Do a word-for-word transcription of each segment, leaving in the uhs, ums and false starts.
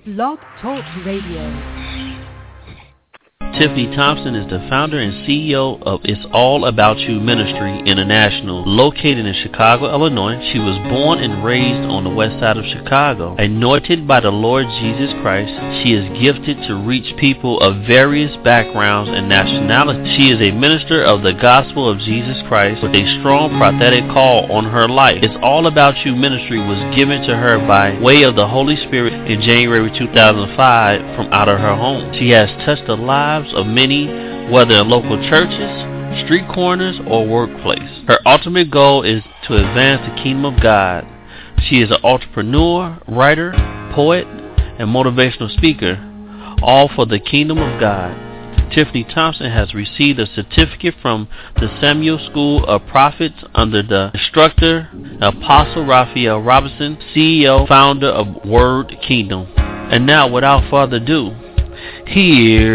Blog Talk Radio. Tiffany Thompson is the founder and C E O of It's All About You Ministry International, located in Chicago, Illinois. She was born and raised on the west side of Chicago. Anointed by the Lord Jesus Christ, she is gifted to reach people of various backgrounds and nationalities. She is a minister of the gospel of Jesus Christ with a strong prophetic call on her life. It's All About You Ministry was given to her by way of the Holy Spirit in January two thousand five from out of her home. She has touched the lives of many, whether in local churches, street corners, or workplace. Her ultimate goal is to advance the kingdom of God. She is an entrepreneur, writer, poet, and motivational speaker, all for the kingdom of God. Tiffany Thompson has received a certificate from the Samuel School of Prophets under the instructor, Apostle Raphael Robinson, C E O, founder of Word Kingdom. And now, without further ado, here's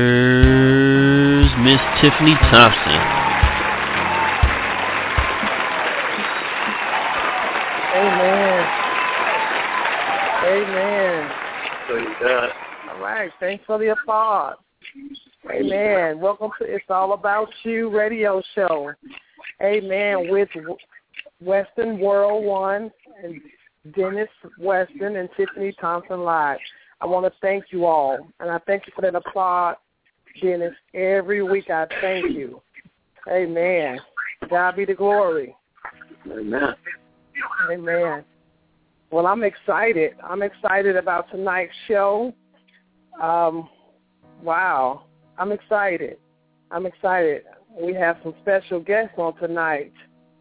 Miss Tiffany Thompson. Amen. Amen. Praise God. All right. Thanks for the applause. Amen. Welcome to It's All About You radio show. Amen. With Western World One and Dennis Weston and Tiffany Thompson Live. I want to thank you all, and I thank you for that applause, Dennis. Every week I thank you. Amen. God be the glory. Amen. Amen. Well, I'm excited. I'm excited about tonight's show. Um, wow. I'm excited. I'm excited. We have some special guests on tonight.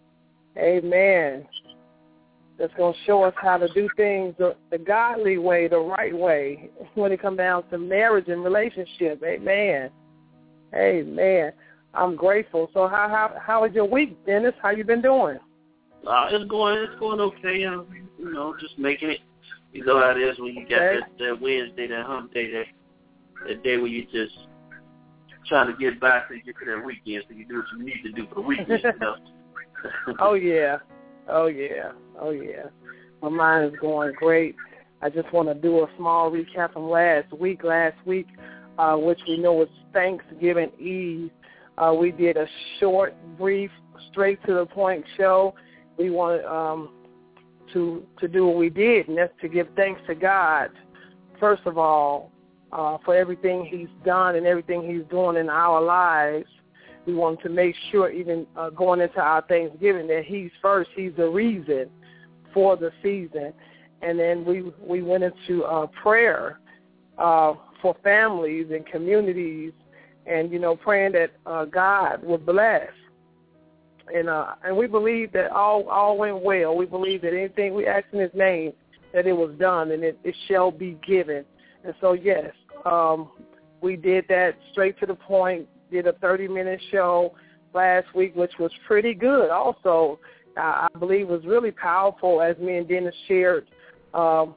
Amen. That's going to show us how to do things the, the godly way, the right way, when it comes down to marriage and relationship. Amen. Amen. I'm grateful. So how how how was your week, Dennis? How you been doing? Uh, it's going it's going okay. Um, you know, just making it. You know how it is when you got Okay. that, that Wednesday, that hump day, that, that day where you just trying to get by so you get to that weekend, so you do what you need to do for the weekend. You know? Oh, yeah. Oh, yeah. Oh, yeah. My mind is going great. I just want to do a small recap from last week. Last week, uh, which we know was Thanksgiving Eve, uh, we did a short, brief, straight-to-the-point show. We wanted um, to to do what we did, and that's to give thanks to God, first of all, uh, for everything he's done and everything he's doing in our lives. We wanted to make sure, even uh, going into our Thanksgiving, that he's first. He's the reason for the season. And then we we went into uh, prayer uh, for families and communities, and, you know, praying that uh, God would bless. And uh, and we believe that all, all went well. We believe that anything we asked in his name, that it was done, and it, it shall be given. And so, yes, um, we did that straight to the point. Did a thirty-minute show last week, which was pretty good. Also, uh, I believe was really powerful, as me and Dennis shared um,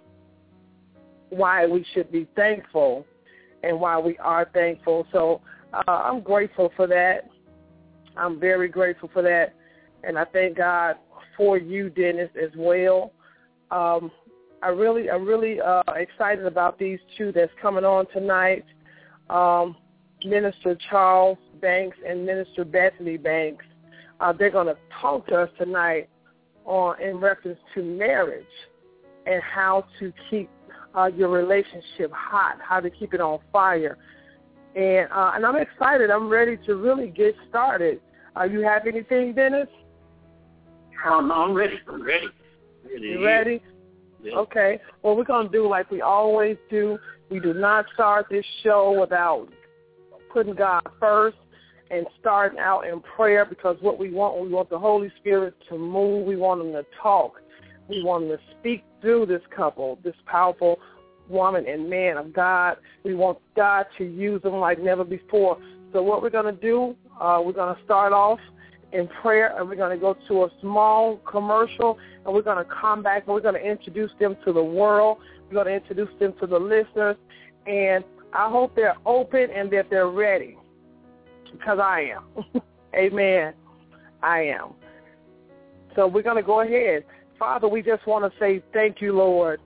why we should be thankful and why we are thankful. So uh, I'm grateful for that. I'm very grateful for that, and I thank God for you, Dennis, as well. Um, I really, I'm really uh, excited about these two that's coming on tonight. Um, Minister Charles Banks and Minister Bethany Banks. Uh, they're going to talk to us tonight on in reference to marriage and how to keep uh, your relationship hot, how to keep it on fire. And uh, and I'm excited. I'm ready to really get started. Uh, you have anything, Dennis? Oh, no, I'm ready. I'm ready. ready You ready? Yeah. Okay. Well, we're going to do like we always do. We do not start this show without putting God first and starting out in prayer, because what we want, we want the Holy Spirit to move. We want him to talk. We want him to speak through this couple, this powerful woman and man of God. We want God to use them like never before. So what we're going to do, uh, we're going to start off in prayer, and we're going to go to a small commercial, and we're going to come back, and we're going to introduce them to the world. We're going to introduce them to the listeners, and I hope they're open and that they're ready, because I am. Amen. I am. So we're going to go ahead. Father, we just want to say thank you, Lord.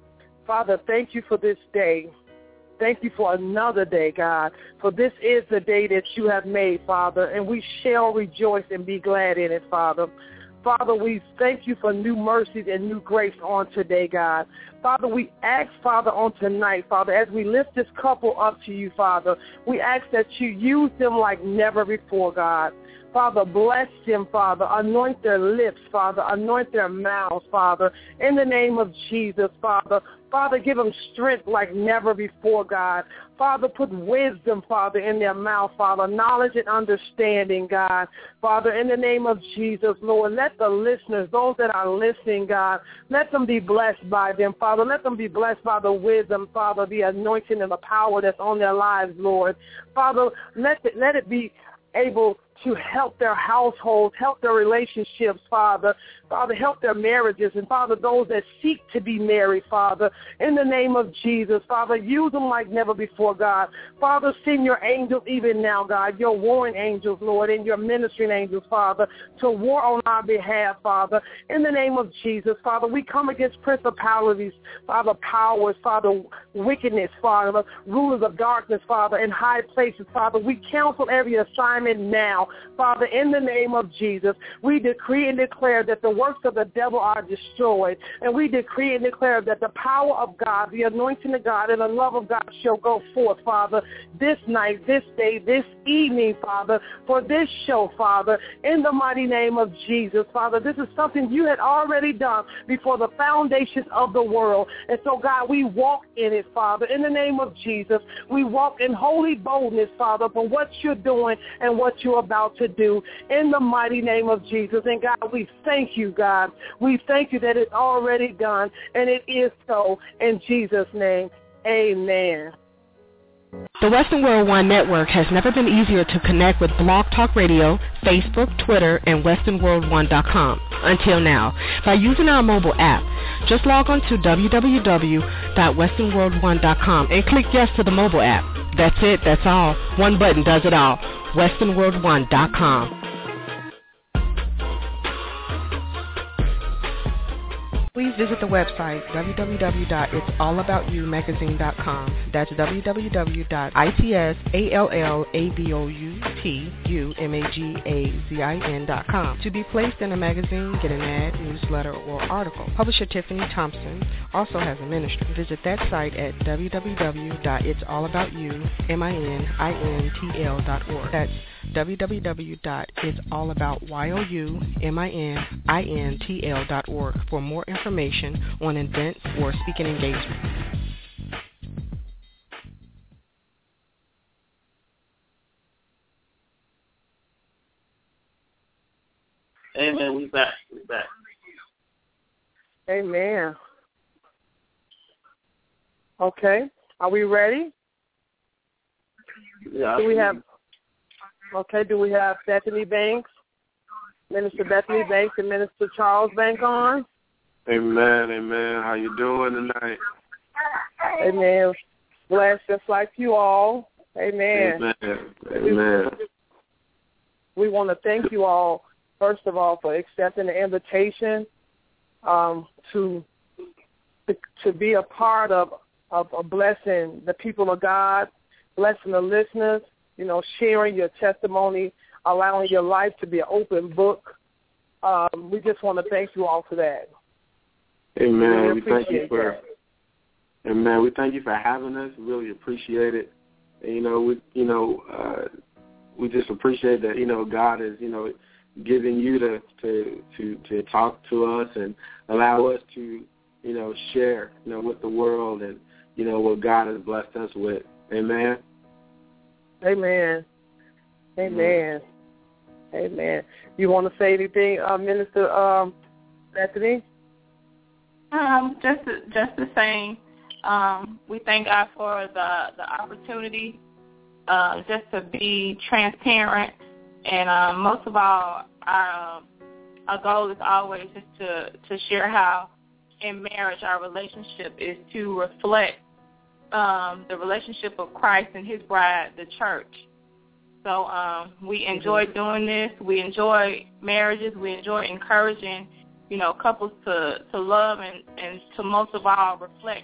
Father, thank you for this day. Thank you for another day, God, for this is the day that you have made, Father, and we shall rejoice and be glad in it, Father. Father, we thank you for new mercies and new grace on today, God. Father, we ask, Father, on tonight, Father, as we lift this couple up to you, Father, we ask that you use them like never before, God. Father, bless them, Father. Anoint their lips, Father. Anoint their mouths, Father. In the name of Jesus, Father. Father, give them strength like never before, God. Father, put wisdom, Father, in their mouth, Father. Knowledge and understanding, God. Father, in the name of Jesus, Lord, let the listeners, those that are listening, God, let them be blessed by them, Father. Let them be blessed by the wisdom, Father, the anointing and the power that's on their lives, Lord. Father, let it, let it be able to help their households, help their relationships, Father. Father, help their marriages, and, Father, those that seek to be married, Father, in the name of Jesus. Father, use them like never before, God. Father, send your angels even now, God, your warring angels, Lord, and your ministering angels, Father, to war on our behalf, Father, in the name of Jesus. Father, we come against principalities, Father, powers, Father, wickedness, Father, rulers of darkness, Father, in high places, Father. We cancel every assignment now, Father, in the name of Jesus. We decree and declare that the works of the devil are destroyed, and we decree and declare that the power of God, the anointing of God, and the love of God shall go forth, Father, this night, this day, this evening, Father, for this show, Father, in the mighty name of Jesus, Father. This is something you had already done before the foundations of the world, and so, God, we walk in it, Father, in the name of Jesus. We walk in holy boldness, Father, for what you're doing and what you're about to do, in the mighty name of Jesus. And, God, we thank you, God. We thank you that it's already done, and it is so. In Jesus' name, amen. The Western World One Network has never been easier to connect with Blog Talk Radio, Facebook, Twitter, and western world one dot com until now by using our mobile app. Just log on to w w w dot western world one dot com and click yes to the mobile app. That's it. That's all. One button does it all. western world one dot com. Please visit the website w w w dot its all about you magazine dot com. That's w w w dot its all aboutumagazine dot com. To be placed in a magazine, get an ad, newsletter, or article. Publisher Tiffany Thompson also has a ministry. Visit that site at w w w dot its all about you magazine dot org. That's w w w dot its all about you magazine dot org for more information on events or speaking engagements. Amen. We back. We back. Amen. Okay. Are we ready? Yeah. Do we have? Okay. Do we have Bethany Banks, Minister Bethany Banks, and Minister Charles Banks on? Amen. Amen. How you doing tonight? Amen. Blessed just like you all. Amen. Amen. Amen. We, we want to thank you all, first of all, for accepting the invitation um, to, to to be a part of, of a blessing the people of God, blessing the listeners, you know, sharing your testimony, allowing your life to be an open book. Um, we just want to thank you all for that. Amen. We, we thank you for, that. Amen. We thank you for having us. We really appreciate it. And, you know, we, you know, uh, we just appreciate that. You know, God is, you know, giving you to, to to to talk to us and allow us to, you know, share, you know, with the world and, you know, what God has blessed us with. Amen. Amen. Amen. Mm-hmm. Amen. You want to say anything, uh, Minister um, Bethany? Um, just just the same. Um, we thank God for the the opportunity, uh, just to be transparent, and um, most of all, our um, our goal is always just to to share how in marriage our relationship is to reflect um, the relationship of Christ and His bride, the church. So um, we enjoy doing this. We enjoy marriages. We enjoy encouraging, you know, couples to, to love and, and to most of all reflect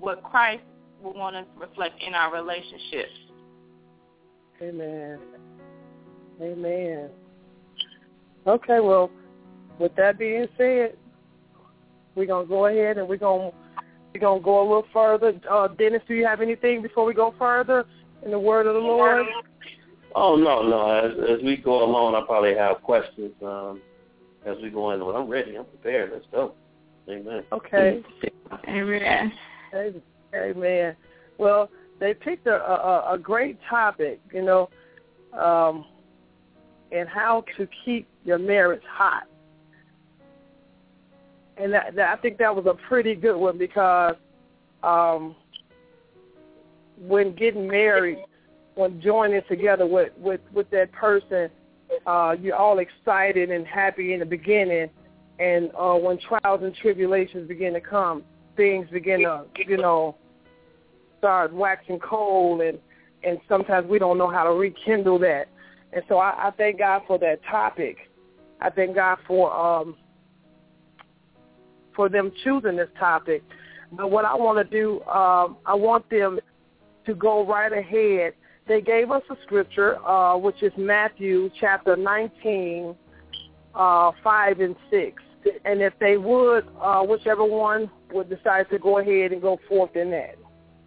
what Christ will want us to reflect in our relationships. Amen. Amen. Okay, well, with that being said, we're going to go ahead and we're going to we're gonna go a little further. Uh, Dennis, do you have anything before we go further in the word of the Lord? Oh, no, no. As, as we go along, I probably have questions um, as we go in. Well, I'm ready. I'm prepared. Let's go. Amen. Okay. Amen. Amen. Well, they picked a, a, a great topic, you know, um, and how to keep your marriage hot. And that, that, I think that was a pretty good one because um, when getting married, when joining together with, with, with that person, uh, you're all excited and happy in the beginning. And uh, when trials and tribulations begin to come, things begin to, you know, start waxing cold, and, and sometimes we don't know how to rekindle that. And so I, I thank God for that topic. I thank God for um, for them choosing this topic. But what I want to do, um, I want them to go right ahead. They gave us a scripture, uh, which is Matthew chapter nineteen, uh, five and six. And if they would, uh, whichever one would decide to go ahead and go forth in that.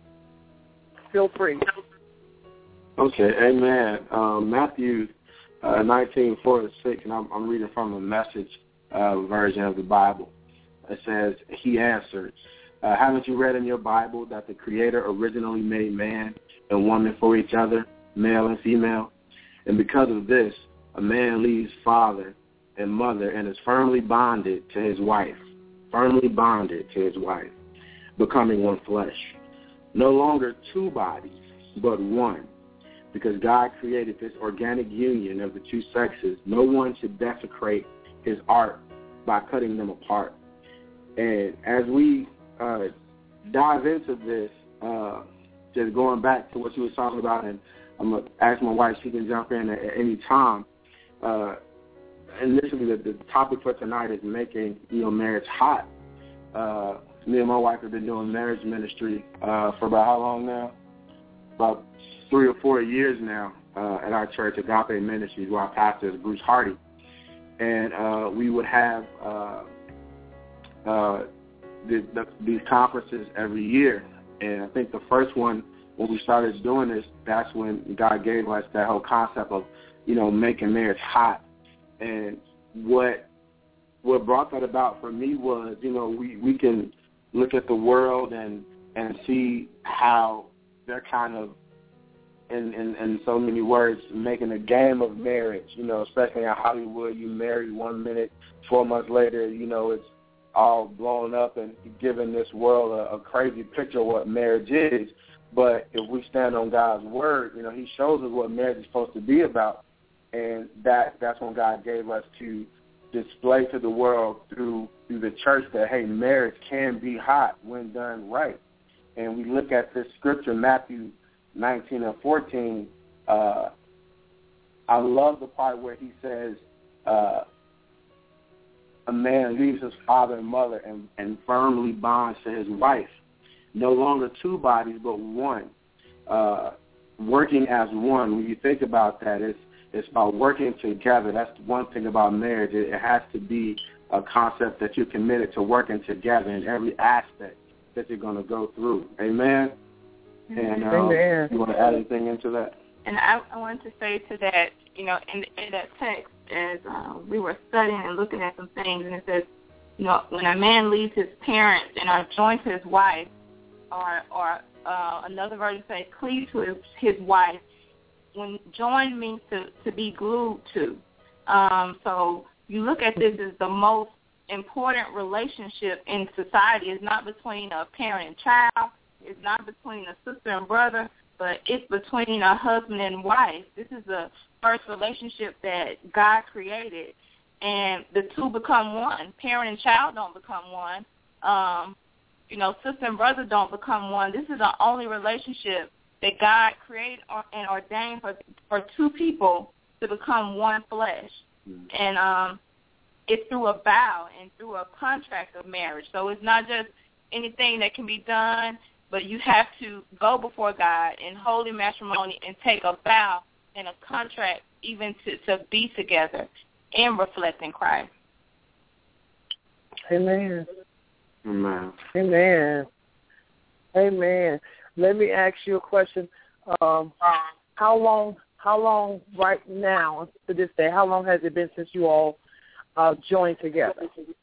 Feel free. Okay, amen. Um, Matthew uh, nineteen, four and six, and I'm, I'm reading from the Message uh, version of the Bible. It says, he answered, uh, haven't you read in your Bible that the Creator originally made man and woman for each other, male and female? And because of this, a man leaves father and mother and is firmly bonded to his wife, firmly bonded to his wife, becoming one flesh. No longer two bodies, but one. Because God created this organic union of the two sexes, no one should desecrate his art by cutting them apart. And as we uh, dive into this, uh, just going back to what you were talking about, and I'm going to ask my wife, she can jump in at, at any time. Uh, initially, the, the topic for tonight is making, you know, marriage hot. Uh, me and my wife have been doing marriage ministry uh, for about how long now? About three or four years now uh, at our church, Agape Ministries, where our pastor is Bruce Hardy. And uh, we would have uh, uh, the, the, these conferences every year. And I think the first one, when we started doing this, that's when God gave us that whole concept of, you know, making marriage hot. And what what brought that about for me was, you know, we, we can look at the world and, and see how they're kind of, in, in, in so many words, making a game of marriage, you know, especially in Hollywood. You marry one minute, four months later, you know, it's all blown up and giving this world a, a crazy picture of what marriage is. But if we stand on God's word, you know, he shows us what marriage is supposed to be about. And that that's when God gave us to display to the world through through the church that, hey, marriage can be hot when done right. And we look at this scripture, Matthew nineteen and fourteen. Uh, I love the part where he says, uh, a man leaves his father and mother and, and firmly bonds to his wife. No longer two bodies, but one. Uh, working as one. When you think about that, it's It's about working together. That's one thing about marriage. It, it has to be a concept that you're committed to working together in every aspect that you're going to go through. Amen? And um, Amen. You want to add anything into that? And I, I wanted to say to that, you know, in, in that text, as uh, we were studying and looking at some things, and it says, you know, when a man leaves his parents and are joined to his wife, or, or uh, another version says cleave to his, his wife, when join means to, to be glued to. Um, so you look at this as the most important relationship in society. It's not between a parent and child. It's not between a sister and brother, but it's between a husband and wife. This is the first relationship that God created, and the two become one. Parent and child don't become one. Um, you know, sister and brother don't become one. This is the only relationship that God created and ordained for, for two people to become one flesh. Mm-hmm. And um, it's through a vow and through a contract of marriage. So it's not just anything that can be done but you have to go before God in holy matrimony and take a vow and a contract even to, to be together and reflecting Christ. Amen. Amen. Amen. Amen. Let me ask you a question. Um, how long, how long right now to this day, how long has it been since you all uh, joined together?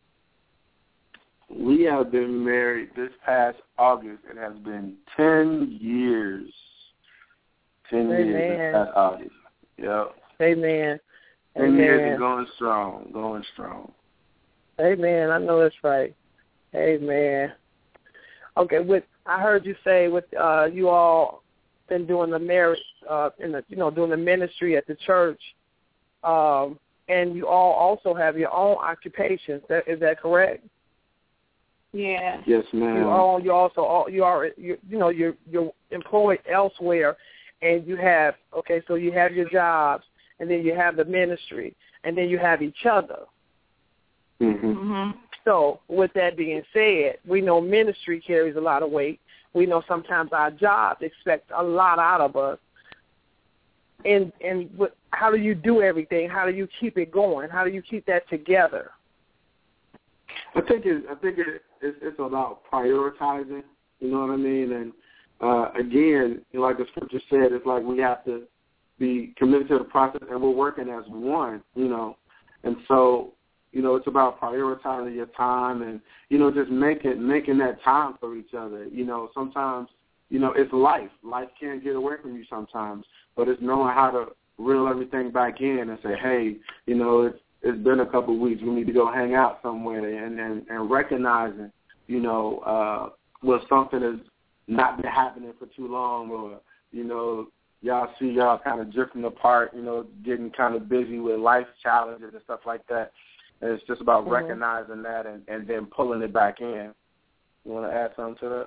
We have been married this past August. It has been ten years. Ten Amen. years this past August. Yep. Amen. Ten Amen. years and going strong, going strong. Amen. I know that's right. Amen. Okay, with I heard you say with uh, you all been doing the marriage uh, in the you know doing the ministry at the church, um, and you all also have your own occupations. That, is that correct? Yeah. Yes, ma'am. You all you also you are you, you know you're you're employed elsewhere, and you have okay so you have your jobs, and then you have the ministry, and then you have each other. Mm-hmm. Mm-hmm. So with that being said, we know ministry carries a lot of weight. We know sometimes our jobs expect a lot out of us. And and how do you do everything? How do you keep it going? How do you keep that together? I think it, I think it, it's, it's about prioritizing. You know what I mean? And uh, again, like the scripture said, it's like we have to be committed to the process, and we're working as one. You know, and so. You know, it's about prioritizing your time and, you know, just making making that time for each other. You know, sometimes, you know, it's life. Life can't get away from you sometimes, but it's knowing how to reel everything back in and say, hey, you know, it's it's been a couple of weeks. We need to go hang out somewhere and, and, and recognizing, you know, uh, when something has not been happening for too long or, you know, y'all see y'all kind of drifting apart, you know, getting kind of busy with life challenges and stuff like that. And it's just about mm-hmm. recognizing that and, and then pulling it back in. You want to add something to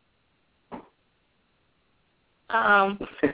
that? Um,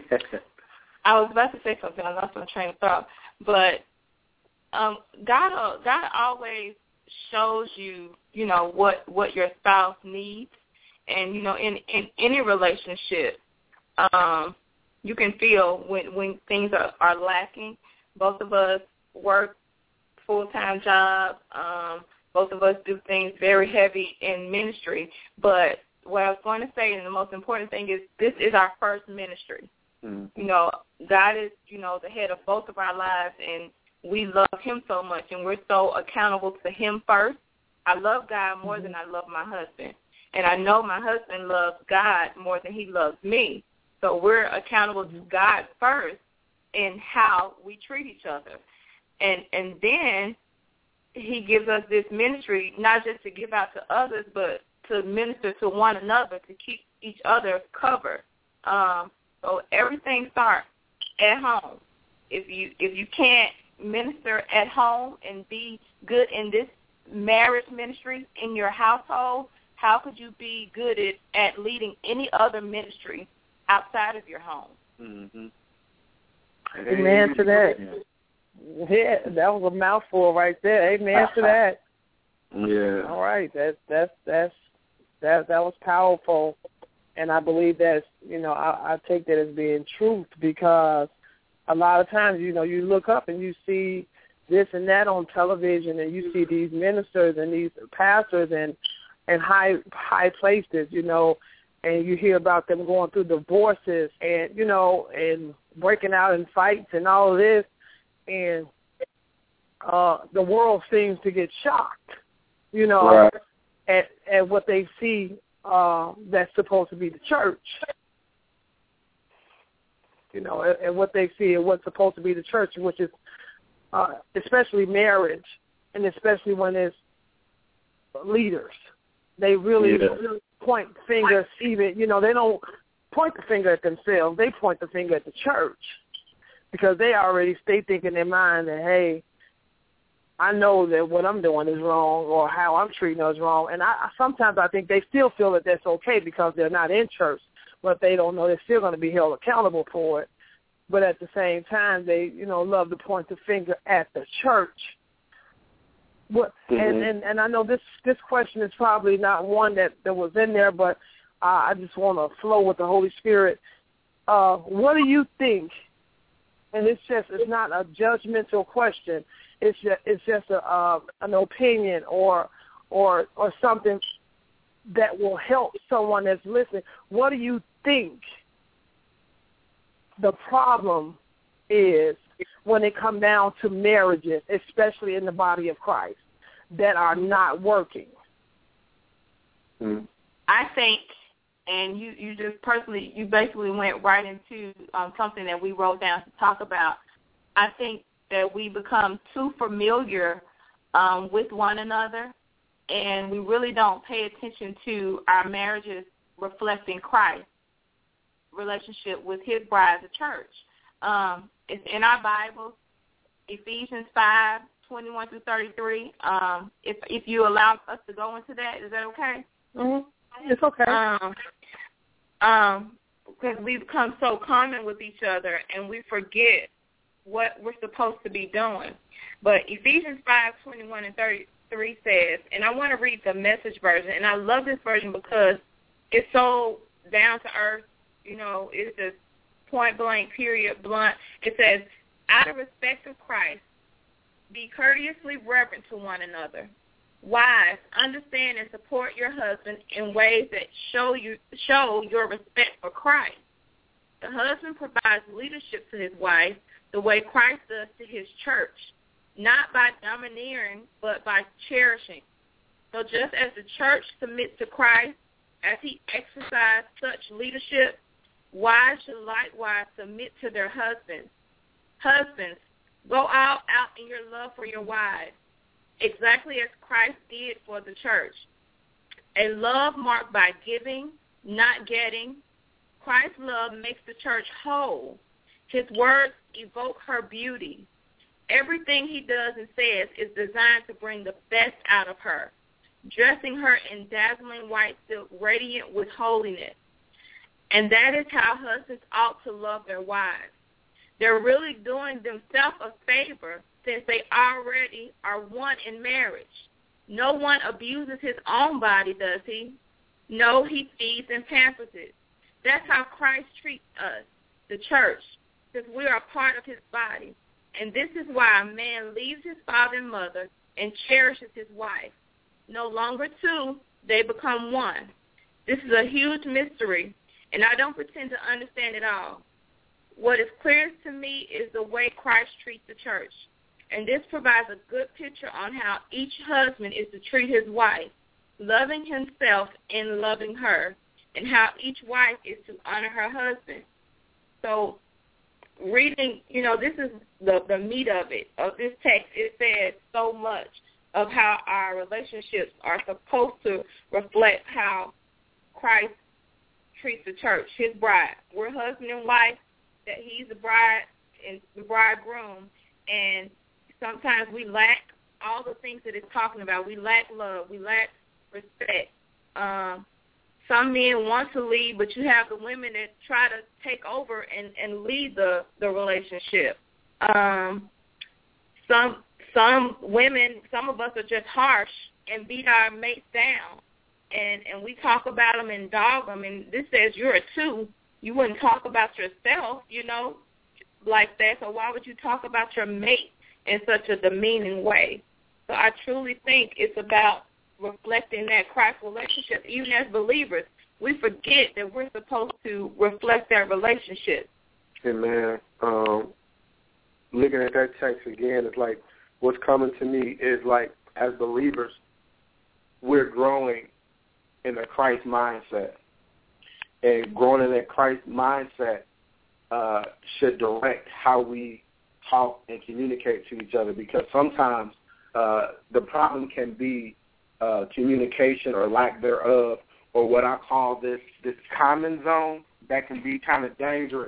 I was about to say something. I lost my train of thought. But um, God, God always shows you, you know, what, what your spouse needs. And, you know, in, in any relationship, um, you can feel when, when things are, are lacking. Both of us work full-time jobs. Um, both of us do things very heavy in ministry. But what I was going to say, and the most important thing is this is our first ministry. Mm-hmm. You know, God is, you know, the head of both of our lives, and we love him so much, and we're so accountable to him first. I love God more mm-hmm. than I love my husband. And I know my husband loves God more than he loves me. So we're accountable to God first in how we treat each other. And and then he gives us this ministry, not just to give out to others, but to minister to one another, to keep each other covered. Um, so everything starts at home. If you if you can't minister at home and be good in this marriage ministry in your household, how could you be good at, at leading any other ministry outside of your home? Mm-hmm. Amen to that. Yeah. Yeah, that was a mouthful right there. Amen to that. Yeah. All right, that's that's that's that that was powerful, and I believe that's you know I, I take that as being truth because a lot of times you know you look up and you see this and that on television, and you see these ministers and these pastors and and high high places, you know, and you hear about them going through divorces and you know and breaking out in fights and all of this. And uh, the world seems to get shocked, you know, right. at, at what they see uh, that's supposed to be the church. You know, at, at what they see and what's supposed to be the church, which is uh, especially marriage, and especially when it's leaders. They really, yeah. really point fingers even, you know, they don't point the finger at themselves. They point the finger at the church. Because they already they think in their mind that, hey, I know that what I'm doing is wrong or how I'm treating us wrong. And I sometimes I think they still feel that that's okay because they're not in church. But they don't know they're still going to be held accountable for it. But at the same time, they, you know, love to point the finger at the church. What, mm-hmm. and, and, and I know this, this question is probably not one that, that was in there, but I just want to flow with the Holy Spirit. Uh, what do you think? And it's just, it's not a judgmental question. It's just, it's just a, uh, an opinion or, or, or something that will help someone that's listening. What do you think the problem is when it comes down to marriages, especially in the body of Christ, that are not working? Mm. I think, and you, you just personally, you basically went right into um, something that we wrote down to talk about. I think that we become too familiar um, with one another, and we really don't pay attention to our marriages reflecting Christ's relationship with his bride, the church. Um, it's in our Bible, Ephesians five, twenty-one through thirty-three. Um, if if you allow us to go into that, is that okay? Mm-hmm. It's okay. Um, um, because we become so common with each other and we forget what we're supposed to be doing. But Ephesians five, twenty-one and thirty-three says, and I want to read the Message version, and I love this version because it's so down to earth. You know, it's just point blank, period, blunt. It says, out of respect of Christ, be courteously reverent to one another. Wives, understand and support your husband in ways that show you show your respect for Christ. The husband provides leadership to his wife the way Christ does to his church, not by domineering, but by cherishing. So just as the church submits to Christ as he exercised such leadership, wives should likewise submit to their husbands. Husbands, go all out in your love for your wives, exactly as Christ did for the church. A love marked by giving, not getting. Christ's love makes the church whole. His words evoke her beauty. Everything he does and says is designed to bring the best out of her, dressing her in dazzling white silk, radiant with holiness. And that is how husbands ought to love their wives. They're really doing themselves a favor since they already are one in marriage. No one abuses his own body, does he? No, he feeds and pampers it. That's how Christ treats us, the church, since we are part of his body. And this is why a man leaves his father and mother and cherishes his wife. No longer two, they become one. This is a huge mystery, and I don't pretend to understand it all. What is clearest to me is the way Christ treats the church. And this provides a good picture on how each husband is to treat his wife, loving himself and loving her, and how each wife is to honor her husband. So reading, you know, this is the, the meat of it, of this text. It says so much of how our relationships are supposed to reflect how Christ treats the church, his bride. We're husband and wife, that he's the bride and the bridegroom, and sometimes we lack all the things that it's talking about. We lack love. We lack respect. Um, some men want to lead, but you have the women that try to take over and, and lead the, the relationship. Um, some some women, some of us are just harsh and beat our mates down, and, and we talk about them and dog them, and this says you're a two. You wouldn't talk about yourself, you know, like that, so why would you talk about your mate in such a demeaning way? So I truly think it's about reflecting that Christ relationship. Even as believers, we forget that we're supposed to reflect that relationship. Amen. Um, looking at that text again, it's like what's coming to me is like as believers, we're growing in a Christ mindset. And growing in that Christ mindset uh, should direct how we talk and communicate to each other, because sometimes uh, the problem can be uh, communication or lack thereof, or what I call this this common zone that can be kind of dangerous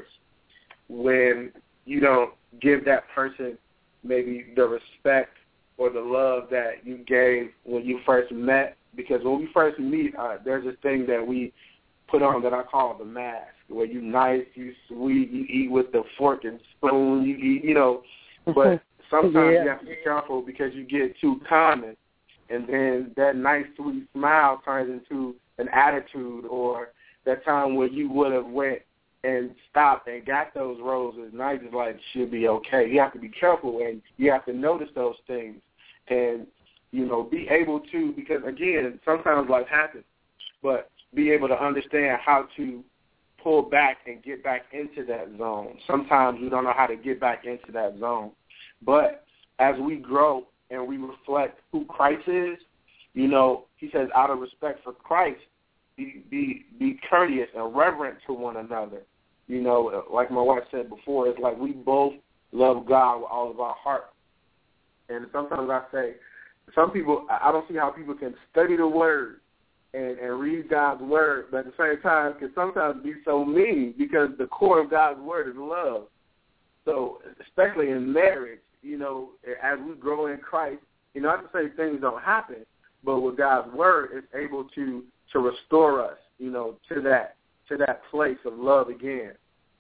when you don't give that person maybe the respect or the love that you gave when you first met. Because when we first meet, uh, there's this thing that we put on that I call the mask, where you nice, you sweet, you eat with the fork and spoon, you eat, you know. But sometimes yeah. you have to be careful because you get too common, and then that nice, sweet smile turns into an attitude, or that time where you would have went and stopped and got those roses, now you're just like, should be okay. You have to be careful, and you have to notice those things and, you know, be able to, because, again, sometimes life happens, but be able to understand how to pull back and get back into that zone. Sometimes we don't know how to get back into that zone. But as we grow and we reflect who Christ is, you know, he says, out of respect for Christ, be be, be courteous and reverent to one another. You know, like my wife said before, it's like we both love God with all of our heart. And sometimes I say, some people, I don't see how people can study the Word and, and read God's Word, but at the same time can sometimes be so mean, because the core of God's Word is love. So especially in marriage, you know, as we grow in Christ, you know, not to say things don't happen, but with God's Word, it's able to, to restore us, you know, to that to that place of love again.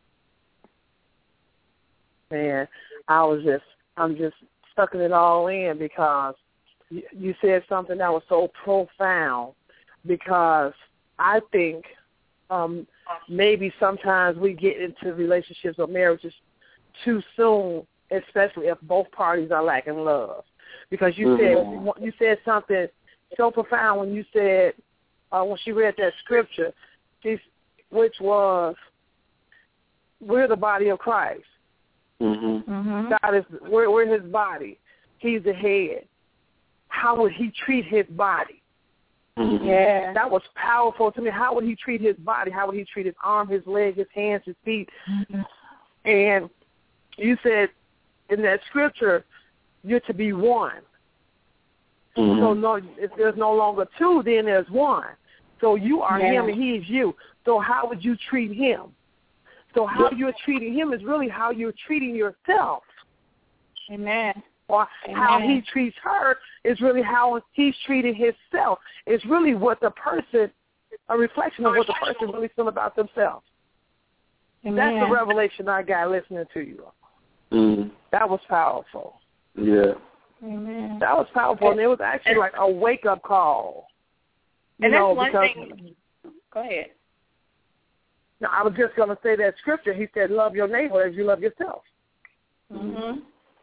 Man, I was just, I'm just sucking it all in, because you, you said something that was so profound, because I think um, maybe sometimes we get into relationships or marriages too soon, especially if both parties are lacking love. Because you mm-hmm. said you said something so profound when you said, uh, when she read that scripture, she's, which was, we're the body of Christ. Mm-hmm. Mm-hmm. God is, we're, we're his body. He's the head. How would he treat his body? Mm-hmm. Yeah, that was powerful to me. How would he treat his body? How would he treat his arm, his leg, his hands, his feet? Mm-hmm. And you said in that scripture, you're to be one. Mm-hmm. So no, if there's no longer two, then there's one. So you are yeah. him and he is you. So how would you treat him? So how you're treating him is really how you're treating yourself. Amen. Or Amen. How he treats her is really how he's treating himself. It's really what the person, a reflection of what the person really feels about themselves. Amen. That's the revelation I got listening to you. Mm. That was powerful. Yeah. Amen. That was powerful, and it was actually like a wake-up call. And you that's know, one because, thing. Go ahead. No, I was just going to say that scripture. He said, love your neighbor as you love yourself. Mhm.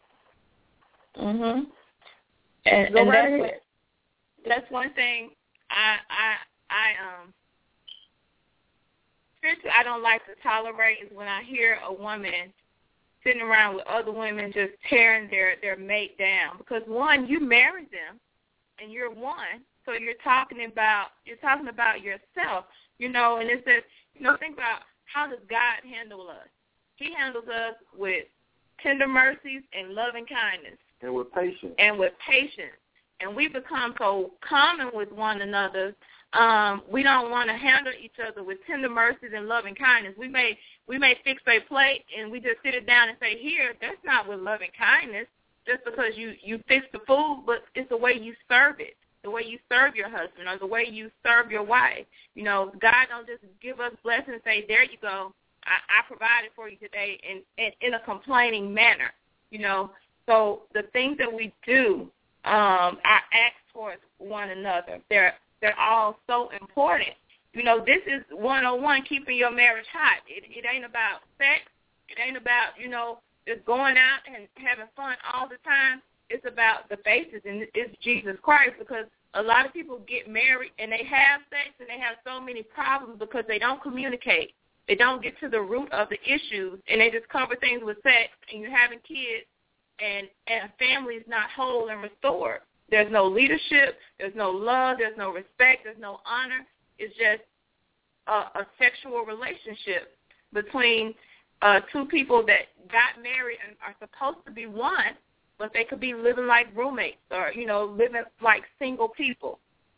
Mhm. And, Go and right that's, ahead. what, that's one thing I I I um spiritually I don't like to tolerate is when I hear a woman sitting around with other women just tearing their, their mate down. Because one, you married them and you're one, so you're talking about you're talking about yourself, you know, and it's just, you know, think about how does God handle us? He handles us with tender mercies and loving kindness. And with patience. And with patience. And we become so common with one another, um, we don't want to handle each other with tender mercies and loving kindness. We may we may fix a plate and we just sit it down and say, here, that's not with loving kindness just because you, you fix the food, but it's the way you serve it, the way you serve your husband or the way you serve your wife. You know, God don't just give us blessings and say, there you go, I, I provided for you today in, in, in a complaining manner, you know. So the things that we do um, are acts towards one another. They're they're all so important. You know, this is one oh one, keeping your marriage hot. It, it ain't about sex. It ain't about, you know, just going out and having fun all the time. It's about the basis, and it's Jesus Christ, because a lot of people get married and they have sex and they have so many problems because they don't communicate. They don't get to the root of the issues, and they just cover things with sex, and you're having kids, and, and a family is not whole and restored. There's no leadership. There's no love. There's no respect. There's no honor. It's just a, a sexual relationship between uh, two people that got married and are supposed to be one, but they could be living like roommates or, you know, living like single people.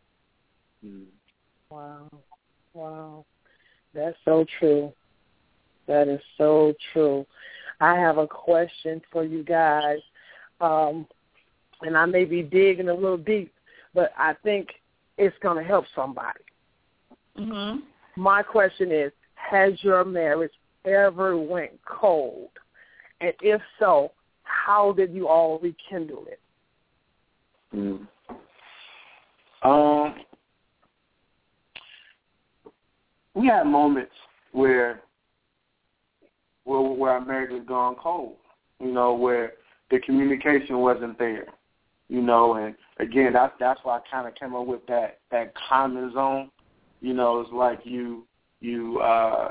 Wow. Wow. That's so true. That is so true. I have a question for you guys, um, and I may be digging a little deep, but I think it's going to help somebody. Mm-hmm. My question is, has your marriage ever went cold? And if so, how did you all rekindle it? Mm. Um, we had moments where, where where our marriage has gone cold, you know, where the communication wasn't there, you know, and again, that's that's why I kind of came up with that that common zone, you know. It's like you you uh,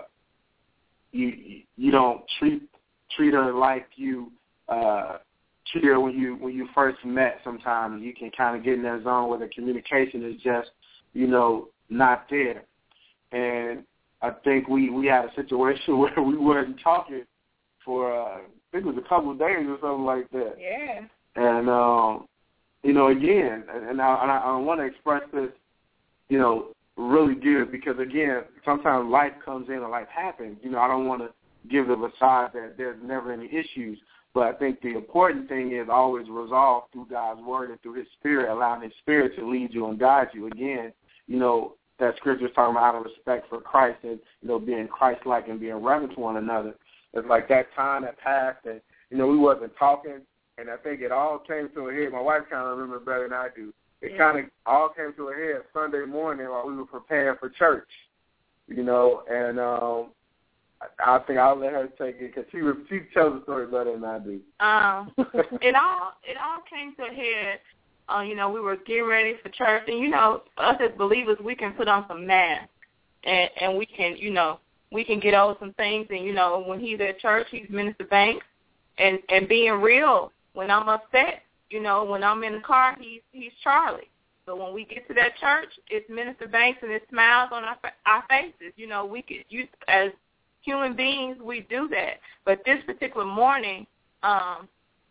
you you don't treat treat her like you uh, treat her when you when you first met. Sometimes you can kind of get in that zone where the communication is just, you know, not there. And I think we, we had a situation where we weren't talking for, uh, I think it was a couple of days or something like that. Yeah. And, um, you know, again, and I, and I, I want to express this, you know, really good because, again, sometimes life comes in and life happens. You know, I don't want to give the facade that there's never any issues, but I think the important thing is always resolve through God's word and through his spirit, allowing his spirit to lead you and guide you. Again, you know, that scripture is talking about out of respect for Christ and, you know, being Christ-like and being reverent to one another. It's like that time that passed and, you know, we wasn't talking, and I think it all came to a head. My wife kind of remembers better than I do. It yeah. kind of all came to a head Sunday morning while we were preparing for church, you know, and um, I, I think I'll let her take it because she, she tells the story better than I do. Um, it all it all came to a head. Uh, you know, we were getting ready for church, and, you know, us as believers, we can put on some masks, and, and we can, you know, we can get over some things, and, you know, when he's at church, he's Minister Banks, and, and being real, when I'm upset, you know, when I'm in the car, he's he's Charlie. So when we get to that church, it's Minister Banks, and it smiles on our, our faces. You know, we could, you, as human beings, we do that. But this particular morning, um,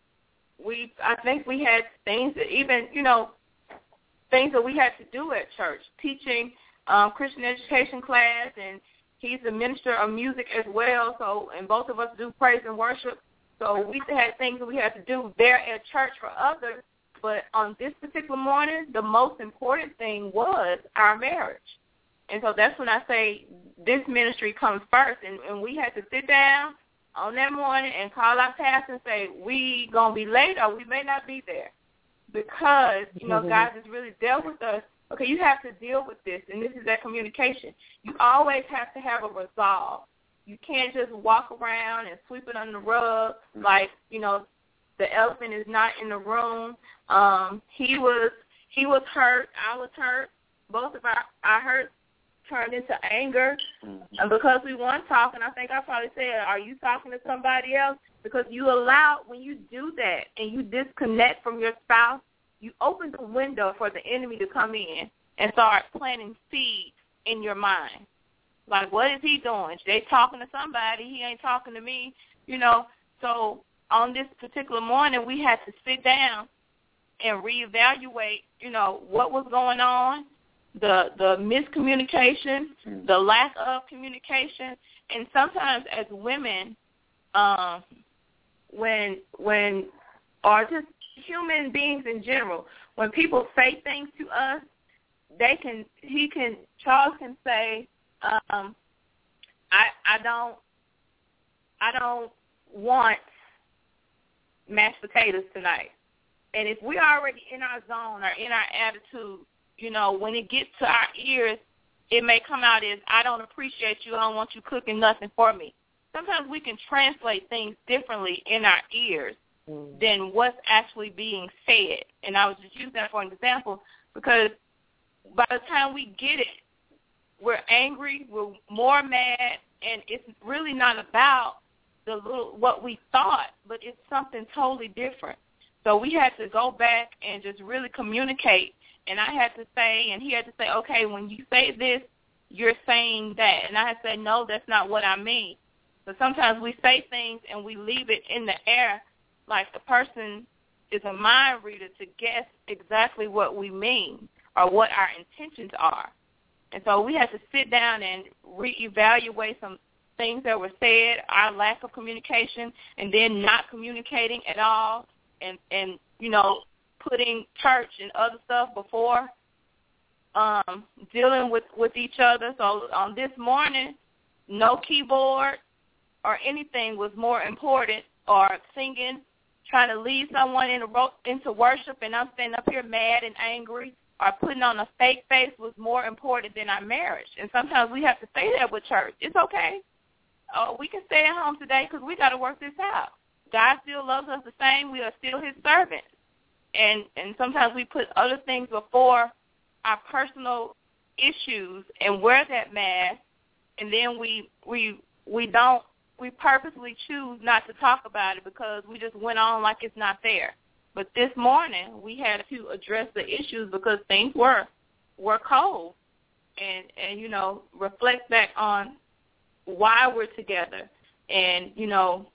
We, I think we had things that even, you know, things that we had to do at church, teaching um, Christian education class, and he's a minister of music as well, so, and both of us do praise and worship, so we had things that we had to do there at church for others, but on this particular morning, the most important thing was our marriage. And so that's when I say this ministry comes first, and, and we had to sit down on that morning and call our pastor and say, we going to be late or we may not be there because, you know, mm-hmm. God has really dealt with us. Okay, you have to deal with this, and this is that communication. You always have to have a resolve. You can't just walk around and sweep it under the rug like, you know, the elephant is not in the room. Um, he was he was hurt. I was hurt. Both of our, our hurt turned into anger, mm-hmm. and because we weren't talking, I think I probably said, are you talking to somebody else? Because you allow, when you do that and you disconnect from your spouse, you open the window for the enemy to come in and start planting seeds in your mind. Like, what is he doing? They talking to somebody. He ain't talking to me, you know. So on this particular morning, we had to sit down and reevaluate, you know, what was going on, the the miscommunication, the lack of communication, and sometimes as women, um, when when or just human beings in general, when people say things to us, they can he can Charles can say, um, I I don't I don't want mashed potatoes tonight, and if we're already in our zone or in our attitude, you know, when it gets to our ears, it may come out as, I don't appreciate you, I don't want you cooking nothing for me. Sometimes we can translate things differently in our ears mm. than what's actually being said. And I was just using that for an example because by the time we get it, we're angry, we're more mad, and it's really not about the little what we thought, but it's something totally different. So we had to go back and just really communicate. And I had to say, and he had to say, okay, when you say this, you're saying that. And I had to say, no, that's not what I mean. So sometimes we say things and we leave it in the air like the person is a mind reader to guess exactly what we mean or what our intentions are. And so we had to sit down and reevaluate some things that were said, our lack of communication, and then not communicating at all, and, and you know, putting church and other stuff before um, dealing with, with each other. So on this morning, no keyboard or anything was more important, or singing, trying to lead someone into, into worship, and I'm standing up here mad and angry or putting on a fake face was more important than our marriage. And sometimes we have to say that with church. It's okay. Oh, we can stay at home today because we got to work this out. God still loves us the same. We are still his servants. And and sometimes we put other things before our personal issues and wear that mask, and then we we we don't we purposely choose not to talk about it because we just went on like it's not there. But this morning we had to address the issues because things were were cold, and and you know reflect back on why we're together, and you know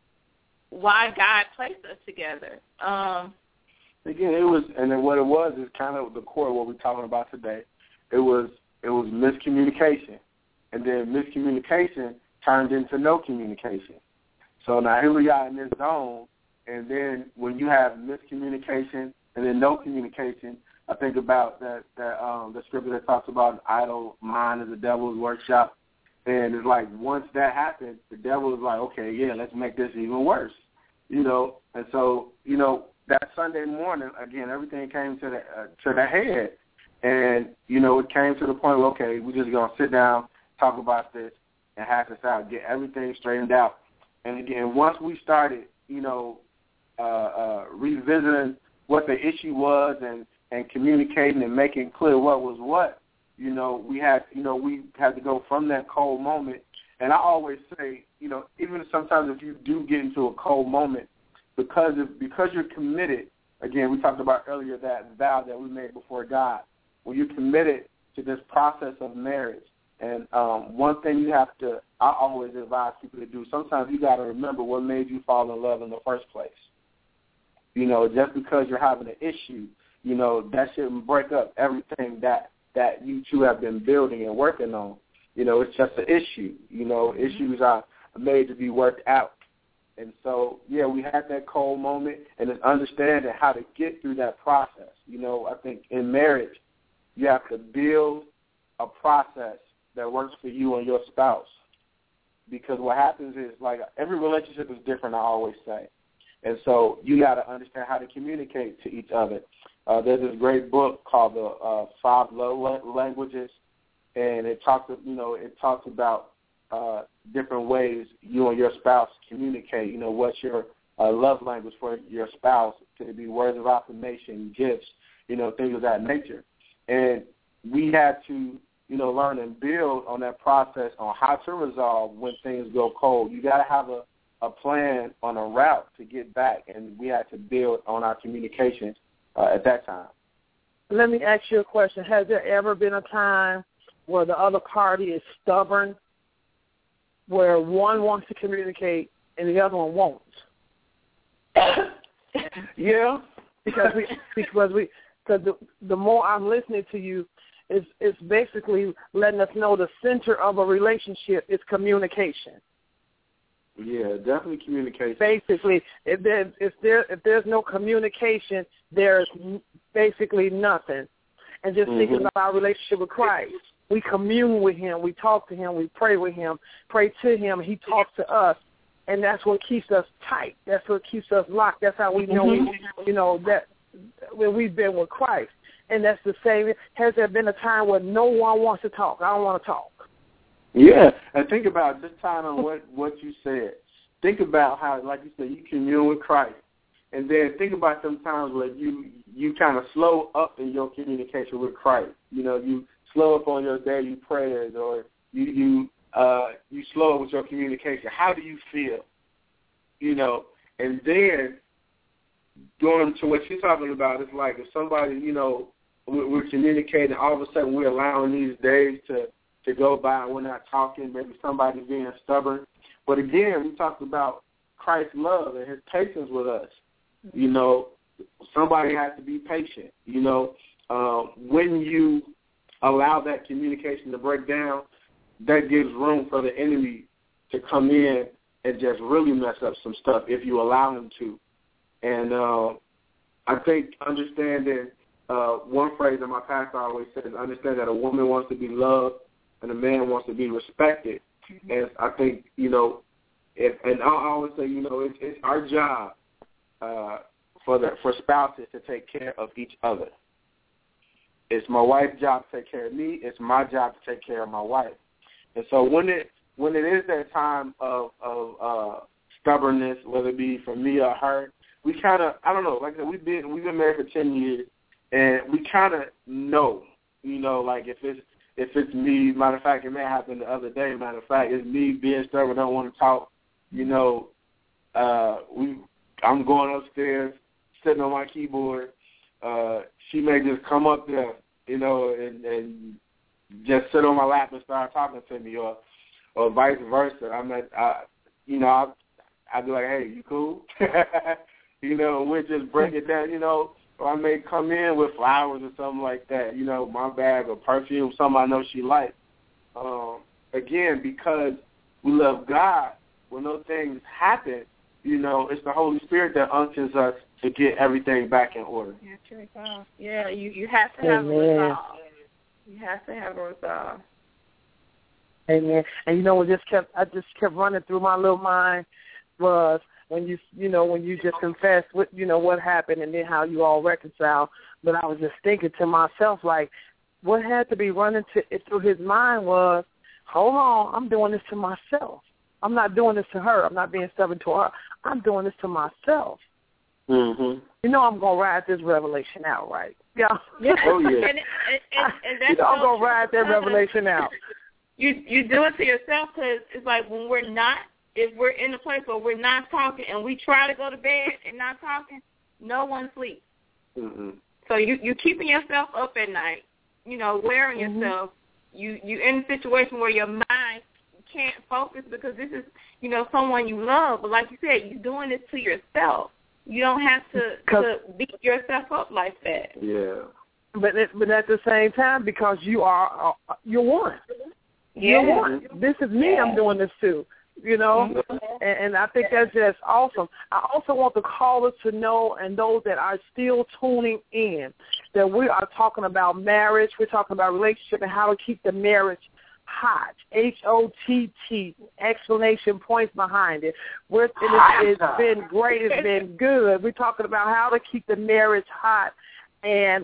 why God placed us together. Um, Again, it was, and then what it was is kind of the core of what we're talking about today. It was it was miscommunication, and then miscommunication turned into no communication. So now here we are in this zone, and then when you have miscommunication and then no communication, I think about that that um, the scripture that talks about an idle mind is the devil's workshop, and it's like once that happened, the devil is like, okay, yeah, let's make this even worse, you know. And so you know that Sunday morning, again, everything came to the uh, to the head. And, you know, it came to the point where, okay, we're just going to sit down, talk about this, and hash this out, get everything straightened out. And, again, once we started, you know, uh, uh, revisiting what the issue was and, and communicating and making clear what was what, you know, we had, you know, we had to go from that cold moment. And I always say, you know, even sometimes if you do get into a cold moment, because of, because you're committed, again, we talked about earlier that vow that we made before God, when you're committed to this process of marriage. And um, one thing you have to, I always advise people to do, sometimes you got to remember what made you fall in love in the first place. You know, just because you're having an issue, you know, that shouldn't break up everything that, that you two have been building and working on. You know, it's just an issue. You know, mm-hmm. Issues are made to be worked out. And so, yeah, we had that cold moment, and it's understanding how to get through that process. You know, I think in marriage, you have to build a process that works for you and your spouse, because what happens is, like, every relationship is different, I always say. And so you got to understand how to communicate to each other. Uh, there's this great book called The uh, Five Love Languages, and it talks, you know, it talks about uh, different ways you and your spouse communicate. You know, what's your uh, love language for your spouse? Could it be words of affirmation, gifts, you know, things of that nature? And we had to, you know, learn and build on that process on how to resolve when things go cold. You got to have a, a plan on a route to get back, and we had to build on our communication uh, at that time. Let me ask you a question. Has there ever been a time where the other party is stubborn, where one wants to communicate and the other one won't? Yeah. Because we, because we, because the, the more I'm listening to you, it's, it's basically letting us know the center of a relationship is communication. Yeah, definitely communication. Basically, if there if there if there's no communication, there's basically nothing. And just mm-hmm. thinking about our relationship with Christ, we commune with Him, we talk to Him, we pray with Him, pray to Him, He talks to us, and that's what keeps us tight. That's what keeps us locked. That's how we know, mm-hmm. we, you know, that when we've been with Christ. And that's the same. Has there been a time where no one wants to talk? I don't want to talk. Yeah, and think about this time on what, what you said. Think about how, like you said, you commune with Christ. And then think about some times where you, you kind of slow up in your communication with Christ. You know, you slow up on your daily prayers, or you you uh, you slow up with your communication. How do you feel? You know, and then going to what you're talking about, it's like if somebody, you know, we're, we're communicating, all of a sudden we're allowing these days to, to go by and we're not talking, maybe somebody's being stubborn. But again, we talked about Christ's love and His patience with us. You know, somebody has to be patient. You know, uh, when you allow that communication to break down, that gives room for the enemy to come in and just really mess up some stuff if you allow him to. And uh, I think understanding uh, one phrase that my pastor always says, understand that a woman wants to be loved and a man wants to be respected. And I think, you know, if, and I always say, you know, it's, it's our job uh, for the for spouses to take care of each other. it's my wife's job to take care of me. It's my job to take care of my wife. And so when it when it is that time of of uh, stubbornness, whether it be for me or her, we kind of I don't know. Like I said, we've been we've been married for ten years, and we kind of know, you know, like if it's if it's me. Matter of fact, it may happen the other day. Matter of fact, it's me being stubborn, don't want to talk. You know, uh, we I'm going upstairs, sitting on my keyboard. Uh, she may just come up there, you know, and, and just sit on my lap and start talking to me, or or vice versa. I mean, I, you know, I I'd be like, hey, you cool? You know, we'll just break it down, you know. Or I may come in with flowers or something like that, you know, my bag of perfume, something I know she likes. Um, again, because we love God, when those things happen, you know, it's the Holy Spirit that unctions us to get everything back in order. Yeah, you, you have to have Amen. a resolve. You have to have a resolve. Amen. And you know what just kept I just kept running through my little mind was when you you know, when you just confessed what you know what happened and then how you all reconciled. But I was just thinking to myself, like, what had to be running to, through his mind was, hold on, I'm doing this to myself. I'm not doing this to her. I'm not being stubborn to her. I'm doing this to myself. Mm-hmm. You know I'm going to ride this revelation out, right? Yeah. Oh, yeah. and, and, and, and that's you know I'm so going to ride that revelation out. You you do it to yourself because it's like when we're not, if we're in a place where we're not talking and we try to go to bed and not talking, no one sleeps. Mm-hmm. So you, you're keeping yourself up at night, you know, wearing mm-hmm. yourself. You, you're in a situation where your mind can't focus because this is, you know, someone you love. But like you said, you're doing this to yourself. You don't have to, to beat yourself up like that. Yeah. But it, but at the same time, because you are uh, you're one. Yeah. You're one. This is me. Yeah. I'm doing this too. You know, mm-hmm. and, and I think that's just awesome. I also want the callers to know, and those that are still tuning in, that we are talking about marriage. We're talking about relationship and how to keep the marriage hot. H O T T, explanation points behind it. We're, and it's, it's been great. It's been good. We're talking about how to keep the marriage hot. And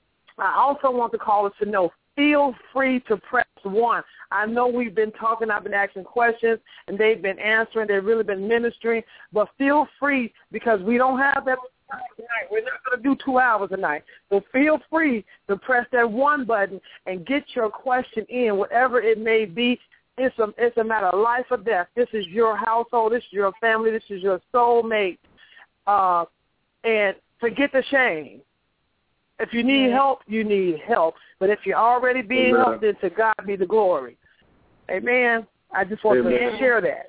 I also want the callers to know, feel free to press one. I know we've been talking, I've been asking questions, and they've been answering. They've really been ministering. But feel free, because we don't have that tonight. We're not going to do two hours a night. So feel free to press that one button and get your question in, whatever it may be. It's a, it's a matter of life or death. This is your household. This is your family. This is your soulmate. Uh, and forget the shame. If you need help, you need help. But if you're already being Amen. helped, then to God be the glory. Amen. I just want Amen. to share that.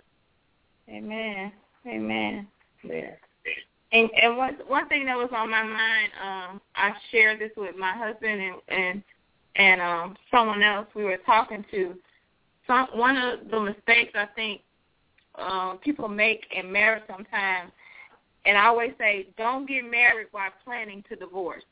Amen. Amen. Amen. And and one one thing that was on my mind, um, I shared this with my husband and and and um, someone else we were talking to. Some one of the mistakes I think um, people make in marriage sometimes, and I always say, don't get married while planning to divorce.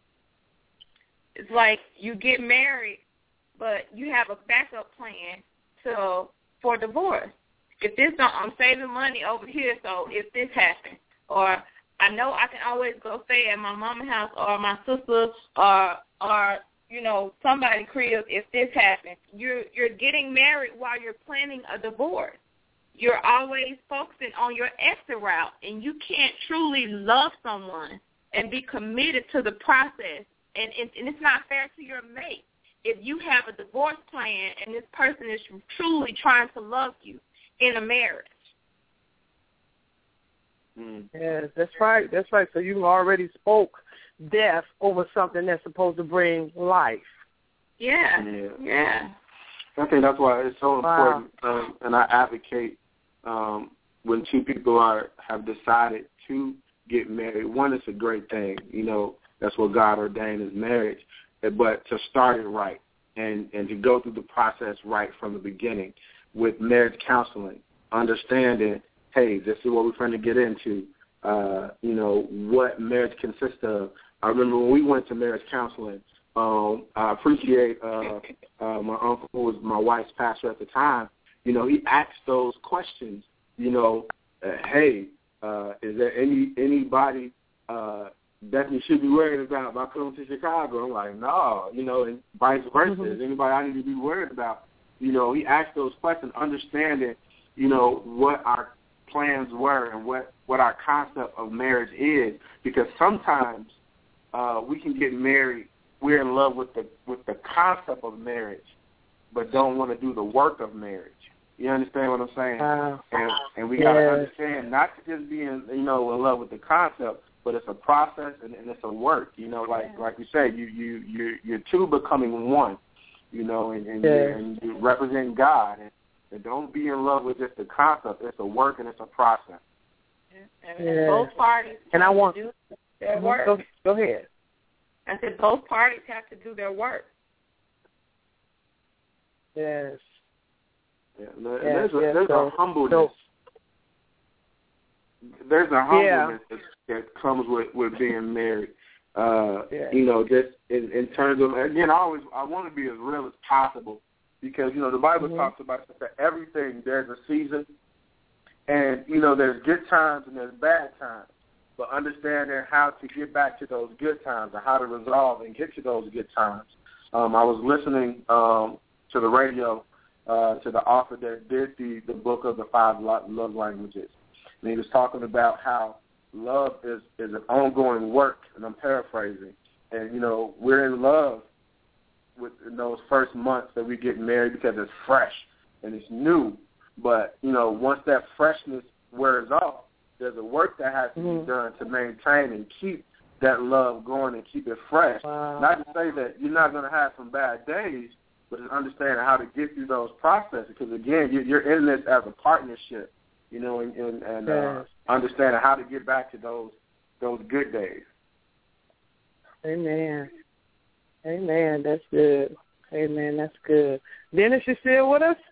It's like you get married, but you have a backup plan to for divorce. If this don't, I'm saving money over here, so if this happens, or I know I can always go stay at my mama's house or my sister or or you know somebody's crib if this happens. You're you're getting married while you're planning a divorce. You're always focusing on your exit route, and you can't truly love someone and be committed to the process. And, and, and it's not fair to your mate if you have a divorce plan and this person is truly trying to love you in a marriage. Mm. Yes, that's right. That's right. So you already spoke death over something that's supposed to bring life. Yeah, yeah. yeah. I think that's why it's so wow. important, um, and I advocate um, when two people are have decided to get married. One, it's a great thing, you know. That's what God ordained as marriage. But to start it right and, and to go through the process right from the beginning with marriage counseling, understanding, hey, this is what we're trying to get into, uh, you know, what marriage consists of. I remember when we went to marriage counseling, um, I appreciate uh, uh, my uncle, who was my wife's pastor at the time. You know, he asked those questions, you know, uh, hey, uh, is there any anybody uh, Bethany should be worried about if I come to Chicago. I'm like, no, you know, and vice versa. Mm-hmm. Is anybody I need to be worried about? You know, he asked those questions, understanding, you know, what our plans were and what, what our concept of marriage is. Because sometimes uh, we can get married, we're in love with the with the concept of marriage, but don't want to do the work of marriage. You understand what I'm saying? Uh, and, and we got to yes. understand not to just be in, you know, in love with the concept, but it's a process and, and it's a work. You know, like yeah. like you said, you you you're, you're two becoming one. You know, and, and, yes. you, and you represent God, and, and don't be in love with just the concept. It's a work and it's a process. And, and yes. both parties and I want to do their work. Go, go ahead. I said both parties have to do their work. Yes. Yeah, yes, there's a, yes, there's so, a humbleness. So, there's a humbleness yeah. that, that comes with, with being married. Uh, yeah. You know, just in, in terms of, again, I always I want to be as real as possible because, you know, the Bible mm-hmm. talks about that everything, there's a season. And, you know, there's good times and there's bad times. But understanding how to get back to those good times and how to resolve and get to those good times. Um, I was listening um, to the radio uh, to the author that did the, the book of the five love languages. And he was talking about how love is, is an ongoing work, and I'm paraphrasing. And, you know, we're in love with in those first months that we get married because it's fresh and it's new. But, you know, once that freshness wears off, there's a work that has to mm-hmm. be done to maintain and keep that love going and keep it fresh. Wow. Not to say that you're not going to have some bad days, but it's understanding how to get through those processes. Because, again, you're in this as a partnership, you know, and, and, and uh, understanding how to get back to those those good days. Amen. Amen. That's good. Amen. That's good. Dennis, you still with us?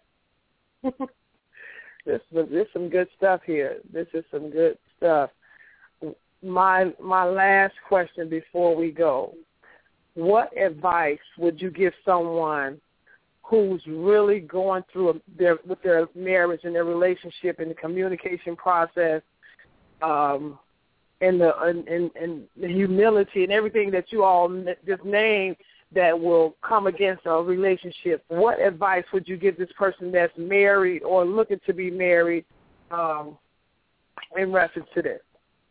This, this is some good stuff here. This is some good stuff. My my last question before we go, what advice would you give someone who's really going through a, their with their marriage and their relationship and the communication process, um, and the and, and, and the humility and everything that you all just named that will come against a relationship? What advice would you give this person that's married or looking to be married um, in reference to this?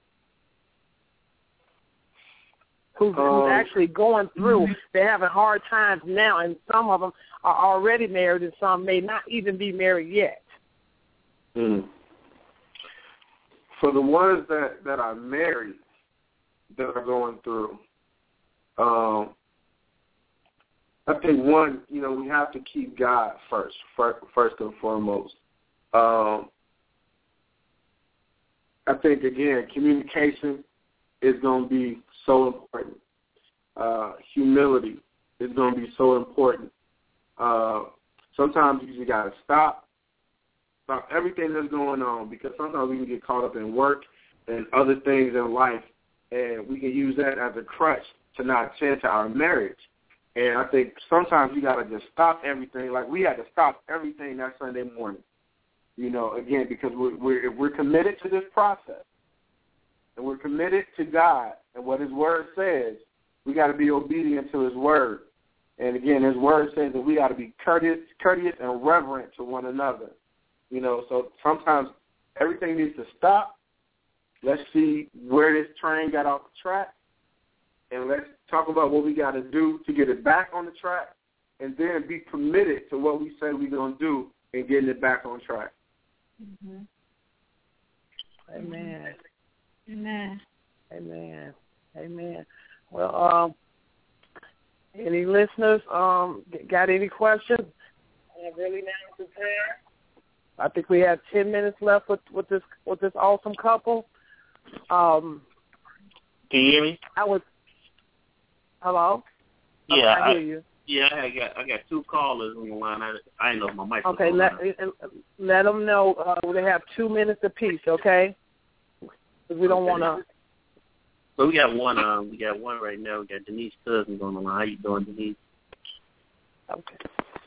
Who's, um, who's actually going through, they're having hard times now, and some of them are already married and some may not even be married yet. Mm. For the ones that, that are married that are going through, um, I think, one, you know, we have to keep God first, first and foremost. Um, I think, again, communication is going to be so important. Uh, humility is going to be so important. Uh, sometimes you just got to stop, stop everything that's going on, because sometimes we can get caught up in work and other things in life, and we can use that as a crutch to not tend to our marriage. And I think sometimes you got to just stop everything. Like we had to stop everything that Sunday morning, you know, again, because we're, we're, if we're committed to this process and we're committed to God and what his word says, we got to be obedient to his word. And, again, his word says that we got to be courteous, courteous and reverent to one another. You know, so sometimes everything needs to stop. Let's see where this train got off the track. And let's talk about what we got to do to get it back on the track, and then be committed to what we say we're going to do and getting it back on track. Mm-hmm. Amen. Amen. Amen. Amen. Well, um, any listeners um, got any questions? I'm really now prepared. I think we have ten minutes left with, with this with this awesome couple. Um, Can you hear me? I was. Hello? Yeah, I, I hear I, you. Yeah, I got I got two callers on the line. I, I didn't know if my mic was Okay, let, let them know uh, they have two minutes apiece, okay? Because we don't okay. want to. So we got one. Um, we got one right now. We got Denise Cousins on the line. How you doing, Denise? Okay.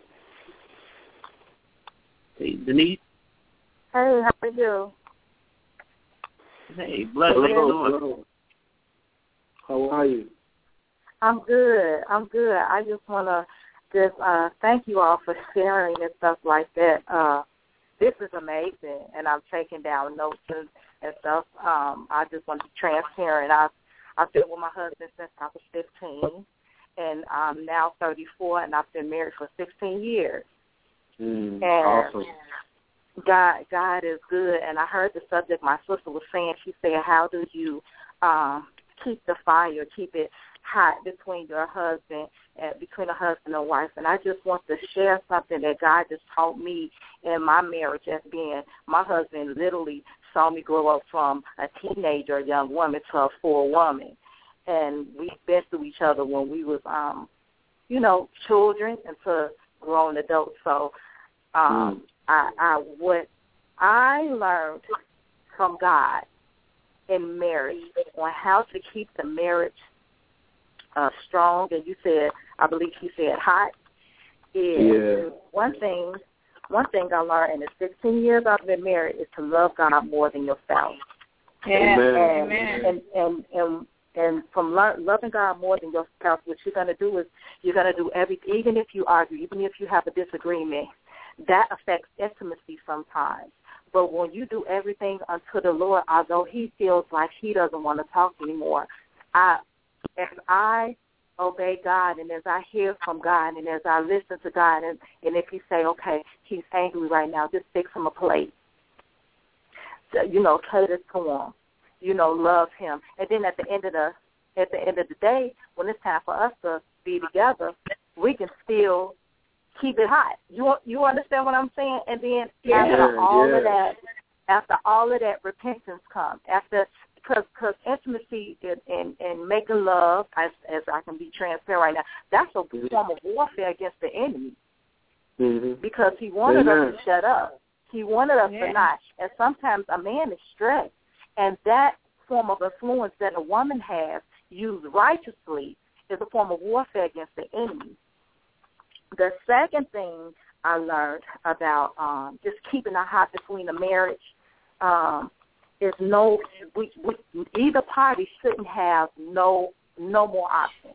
Hey, Denise. Hey, how are you? Hey, bless. How you doing? How are you? I'm good. I'm good. I just want to just uh, thank you all for sharing and stuff like that. Uh, this is amazing, and I'm taking down notes and, and stuff. Um, I just want to be transparent. I've, I've been with my husband since I was fifteen, and I'm now thirty-four, and I've been married for sixteen years. Mm, and awesome. God, God is good. And I heard the subject my sister was saying. She said, how do you um, keep the fire, keep it hot between your husband, and between a husband and wife? And I just want to share something that God just taught me in my marriage as being, my husband literally saw me grow up from a teenager, a young woman, to a full woman. And we've been through each other when we was, um, you know, children until grown adults. So um, mm. I, I what I learned from God in marriage on how to keep the marriage uh, strong, and you said, I believe he said hot, is yeah. one thing One thing I learned in the sixteen years I've been married is to love God more than your spouse. Yeah. And, Amen. And, and, and, and from lo- loving God more than your spouse, what you're going to do is you're going to do everything, even if you argue, even if you have a disagreement, that affects intimacy sometimes. But when you do everything unto the Lord, although he feels like he doesn't want to talk anymore, I, as I obey God, and as I hear from God, and as I listen to God, and, and if he say, okay, he's angry right now, just fix him a plate. So, you know, cater to him. You know, love him. And then at the end of the at the end of the day, when it's time for us to be together, we can still keep it hot. You you understand what I'm saying? And then yeah, after all yeah. of that, after all of that, repentance comes. After because because intimacy and, and, and making love, as as I can be transparent right now, that's a mm-hmm. form of warfare against the enemy. Mm-hmm. Because he wanted Amen. us to shut up. He wanted us yeah. to not. And sometimes a man is stressed. And that form of influence that a woman has, used righteously, is a form of warfare against the enemy. The second thing I learned about um, just keeping a hot between the marriage um, is no, we, we, either party shouldn't have no no more options.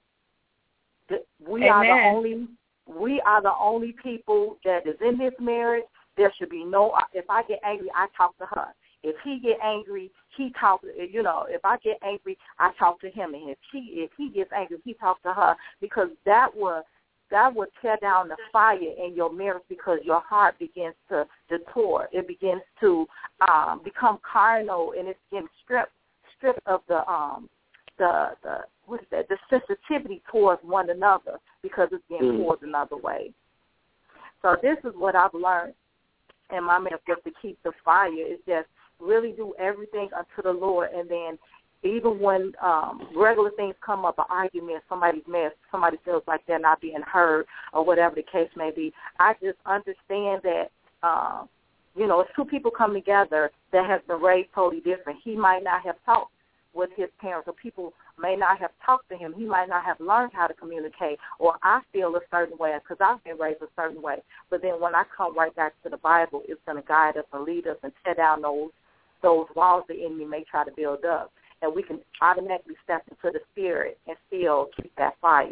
We Amen. are the only we are the only people that is in this marriage. There should be no. If I get angry, I talk to her. If he get angry, he talk. You know, if I get angry, I talk to him. And if she, if he gets angry, he talks to her, because that will that will tear down the fire in your marriage, because your heart begins to detour. It begins to um, become carnal, and it's getting stripped stripped of the um the the what is that the sensitivity towards one another, because it's getting mm. pulled another way. So this is what I've learned in my marriage, just to keep the fire, is just really do everything unto the Lord. And then even when um, regular things come up, an argument, somebody's mad, somebody feels like they're not being heard, or whatever the case may be, I just understand that, uh, you know, if two people come together that has been raised totally different, he might not have talked with his parents, or people may not have talked to him. He might not have learned how to communicate, or I feel a certain way because I've been raised a certain way. But then when I come right back to the Bible, it's going to guide us and lead us and tear down those those walls the enemy may try to build up. And we can automatically step into the Spirit and still keep that fire.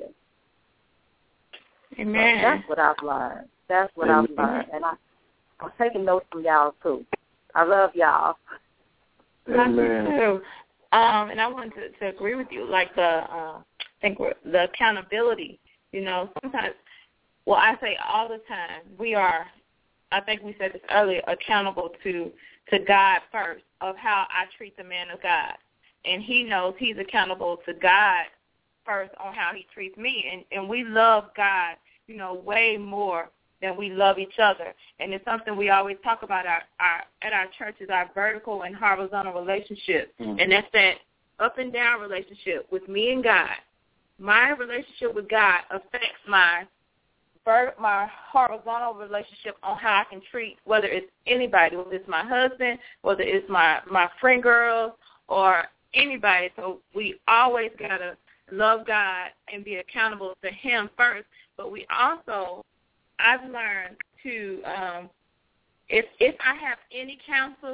Amen. So that's what I've learned. That's what Amen. I've learned. And I, I'm taking notes from y'all, too. I love y'all. Amen. Too. Um, and I wanted to, to agree with you, like the, uh, I think we're, the accountability, you know, sometimes, well, I say all the time, we are, I think we said this earlier, accountable to, to God first, of how I treat the man of God. And he knows he's accountable to God first on how he treats me. And, and we love God, you know, way more than we love each other. And it's something we always talk about our, our at our churches, our vertical and horizontal relationship. Mm-hmm. And that's that up and down relationship with me and God. My relationship with God affects my vert, my horizontal relationship on how I can treat, whether it's anybody, whether it's my husband, whether it's my, my friend girls, or anybody. So we always got to love God and be accountable to him first. But we also, I've learned to, um, if if I have any counsel,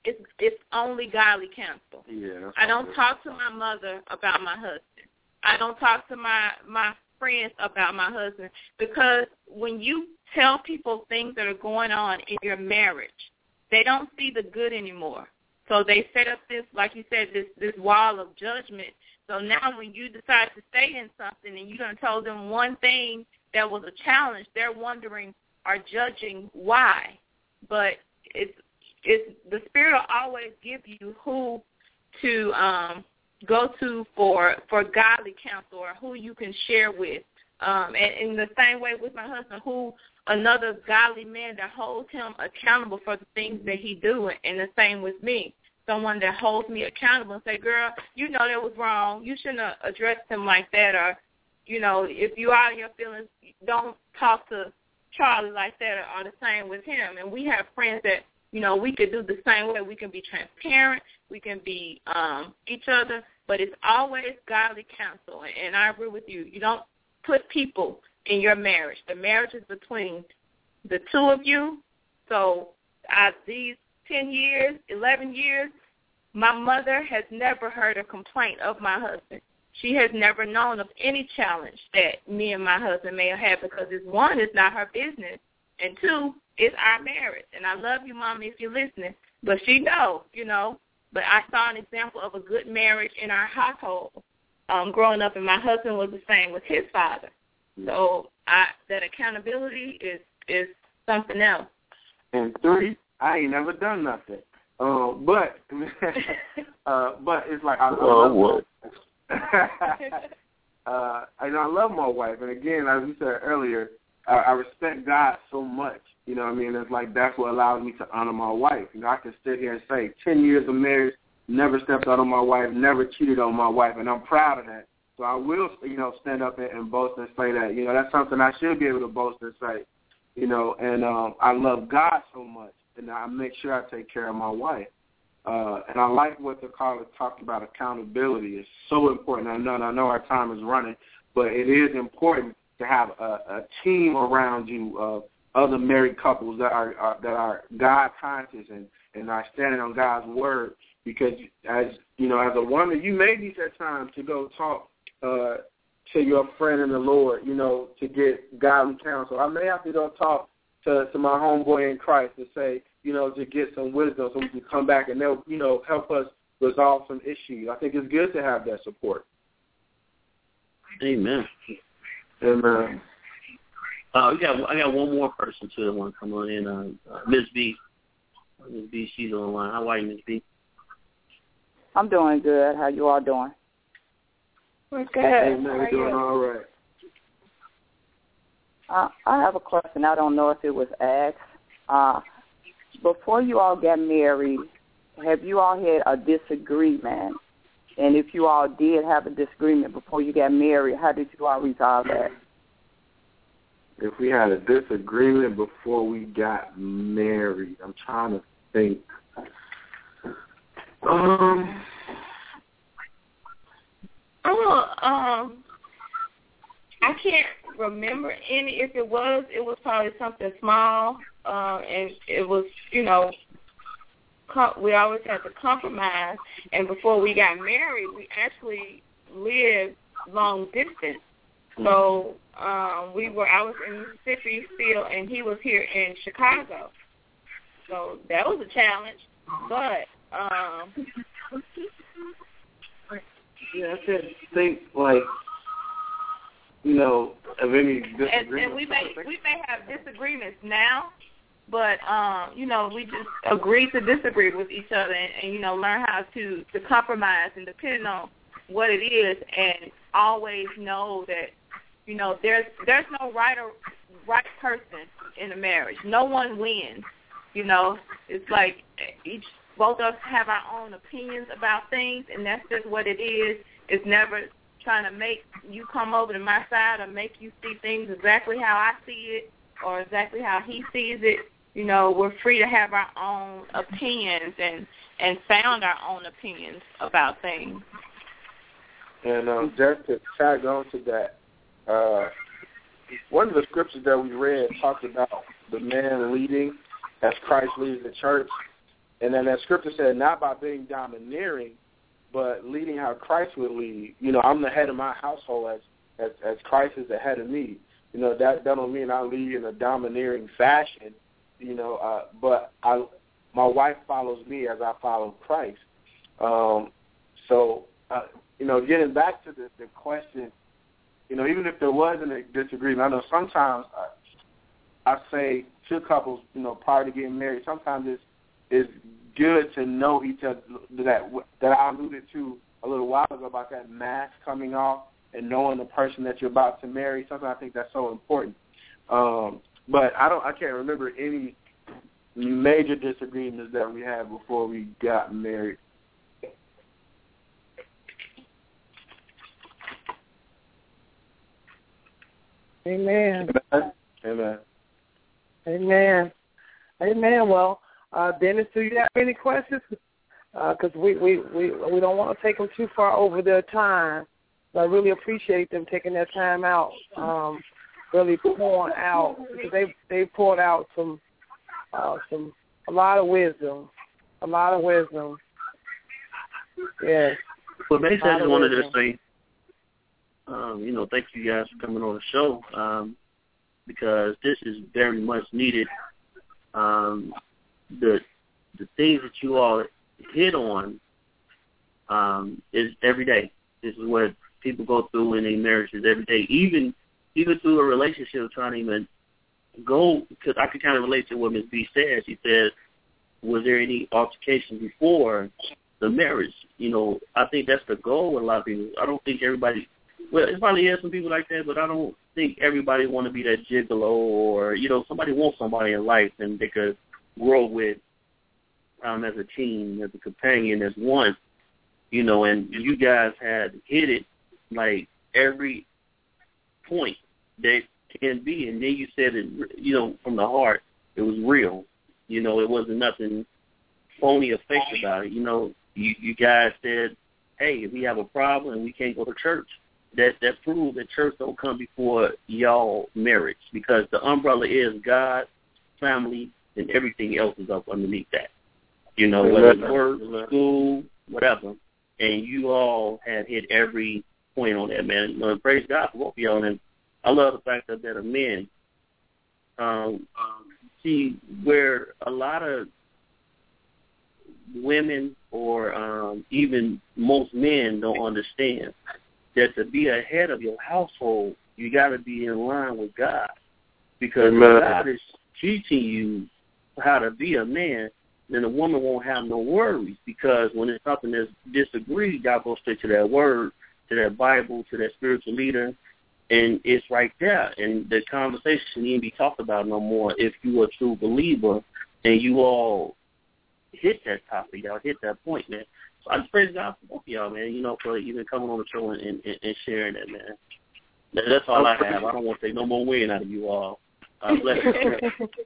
it's it's only godly counsel. Yeah. I don't talk to my mother about my husband. I don't talk to my, my friends about my husband, because when you tell people things that are going on in your marriage, they don't see the good anymore. So they set up this, like you said, this, this wall of judgment. So now when you decide to stay in something and you done told them one thing that was a challenge, they're wondering or judging why. But it's, it's the Spirit will always give you who to um, go to for for godly counsel, or who you can share with. Um, and in the same way with my husband, who another godly man that holds him accountable for the things that he do, and the same with me. Someone that holds me accountable and say, girl, you know that was wrong. You shouldn't have addressed him like that. Or, you know, if you are in your feelings, don't talk to Charlie like that, or, or the same with him. And we have friends that, you know, we could do the same way. We can be transparent. We can be um, each other. But it's always godly counsel. And I agree with you. You don't put people in your marriage. The marriage is between the two of you. So I, these ten years, eleven years, my mother has never heard a complaint of my husband. She has never known of any challenge that me and my husband may have had, because it's one, it's not her business, and two, it's our marriage. And I love you, Mommy, if you're listening, but she knows, you know. But I saw an example of a good marriage in our household um, growing up, and my husband was the same with his father. So I, that accountability is, is something else. And three, I ain't never done nothing. Uh, but uh, but it's like I, I love what? uh, and I love my wife. And again, as we said earlier, I, I respect God so much. You know what I mean? It's like that's what allows me to honor my wife. You know, I can sit here and say ten years of marriage, never stepped out on my wife, never cheated on my wife, and I'm proud of that. So I will, you know, stand up and, and boast and say that. You know, that's something I should be able to boast and say. You know, and um, I love God so much, and I make sure I take care of my wife. Uh, and I like what the caller talked about, accountability. It's so important. I know, I know our time is running, but it is important to have a, a team around you of other married couples that are, are that are God conscious and, and are standing on God's word. Because as you know, as a woman, you may need that time to go talk uh, to your friend in the Lord, you know, to get godly counsel. I may have to go talk to, to my homeboy in Christ to say, you know, to get some wisdom so we can come back and they'll, you know, help us resolve some issues. I think it's good to have that support. Amen. Amen. Uh, we got, I got one more person too that want to come on in. Uh, uh, Miss B. Miss B, she's on the line. How are you, Miss B? I'm doing good. How you all doing? We're good. Amen. We're doing all right. Uh, I have a question. I don't know if it was asked. Uh, before you all got married, have you all had a disagreement? And if you all did have a disagreement before you got married, how did you all resolve that? If we had a disagreement before we got married, I'm trying to think. Um, Oh, um, I can't remember any. If it was, it was probably something small, uh, and it was, you know, com- we always had to compromise. And before we got married, we actually lived long distance. So um, we were. I was in Mississippi still, and he was here in Chicago. So that was a challenge, but. Um, Yeah, I can't think like you know of any disagreements. And, and we may we may have disagreements now, but um, you know we just agree to disagree with each other, and, and you know learn how to, to compromise and depending on what it is, and always know that you know there's there's no right or right person in a marriage. No one wins. You know, it's like each. Both of us have our own opinions about things, and that's just what it is. It's never trying to make you come over to my side or make you see things exactly how I see it or exactly how he sees it. You know, we're free to have our own opinions and, and found our own opinions about things. And um, just to tag on to that, uh, one of the scriptures that we read talked about the man leading as Christ leads the church. And then that scripture said, not by being domineering, but leading how Christ would lead. You know, I'm the head of my household as as, as Christ is the head of me. You know, that, that don't mean I lead in a domineering fashion, you know, uh, but I, my wife follows me as I follow Christ. Um, so, uh, you know, getting back to the, the question, you know, even if there wasn't a disagreement, I know sometimes I, I say to couples, you know, prior to getting married, sometimes it's, it's good to know each other, that, that I alluded to a little while ago about that mask coming off and knowing the person that you're about to marry. Sometimes I think that's so important. Um, but I don't, I can't remember any major disagreements that we had before we got married. Amen. Amen. Amen. Amen. Well, uh, Dennis, do you have any questions? Because uh, we, we, we, we don't want to take them too far over their time. So I really appreciate them taking their time out, um, really pouring out, because they they poured out some uh, some a lot of wisdom, a lot of wisdom. Yes. Well, basically, I just wanted to say, um, you know, thank you guys for coming on the show, um, because this is very much needed. Um, the the things that you all hit on um, is every day. This is what people go through in their marriages every day, even even through a relationship, trying to even go, because I can kind of relate to what Miz B said. She said, was there any altercation before the marriage? You know, I think that's the goal with a lot of people. I don't think everybody, well, it's probably has some people like that, but I don't think everybody want to be that gigolo, or, you know, somebody wants somebody in life and they could grow with um, as a team, as a companion, as one, you know, and you guys had hit it like every point that can be, and then you said it, you know, from the heart. It was real. You know, it wasn't nothing phony or fake about it. You know, you, you guys said, hey, if we have a problem and we can't go to church, that that proves that church don't come before y'all marriage, because the umbrella is God, family, and everything else is up underneath that. You know, whether it's work, school, whatever. And you all had hit every point on that, man. You know, praise God for both of y'all. And I love the fact that, that are men. Um, see, where a lot of women or um, even most men don't understand that to be ahead of your household, you got to be in line with God. Because if God is teaching you how to be a man, then a woman won't have no worries, because when it's something that's disagreed, y'all go straight to that word, to that Bible, to that spiritual leader, and it's right there. And the conversation ain't be talked about no more if you are a true believer and you all hit that topic, y'all hit that point, man. So I just praise God for both of y'all, man, you know, for even coming on the show and, and, and sharing that, man. That's all I have. I don't want to take no more win out of you all. Uh, bless you.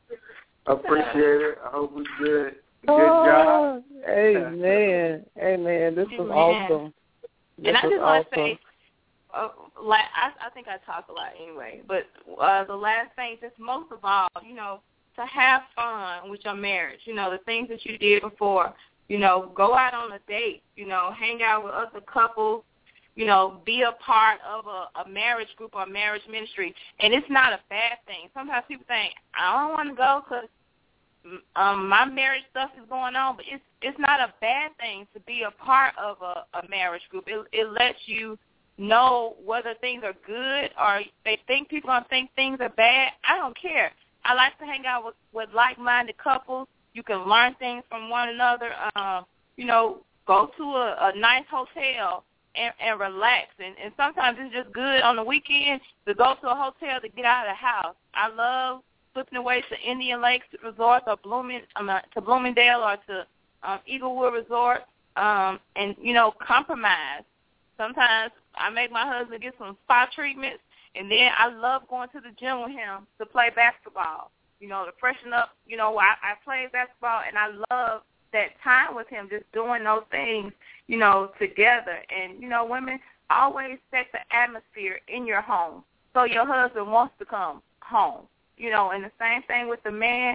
I appreciate it. I hope we good. Good oh, job. Amen. Amen. This was Amen. awesome. This and I just want want awesome. to say, uh, like, I, I think I talk a lot anyway, but uh, the last thing, just most of all, you know, to have fun with your marriage, you know, the things that you did before, you know, go out on a date, you know, hang out with other couples, you know, be a part of a, a marriage group or a marriage ministry. And it's not a bad thing. Sometimes people think, I don't want to go because um, my marriage stuff is going on, but it's it's not a bad thing to be a part of a, a marriage group. It, it lets you know whether things are good or they think people are going to think things are bad. I don't care. I like to hang out with, with like-minded couples. You can learn things from one another. Um, you know, go to a, a nice hotel and, and relax. And, and sometimes it's just good on the weekend to go to a hotel to get out of the house. I love flipping away to Indian Lakes Resort or Blooming, um, to Bloomingdale or to um, Eaglewood Resort um, and, you know, compromise. Sometimes I make my husband get some spa treatments, and then I love going to the gym with him to play basketball, you know, to freshen up. You know, I, I play basketball, and I love that time with him, just doing those things, you know, together. And, you know, women always set the atmosphere in your home so your husband wants to come home. You know, and the same thing with the man.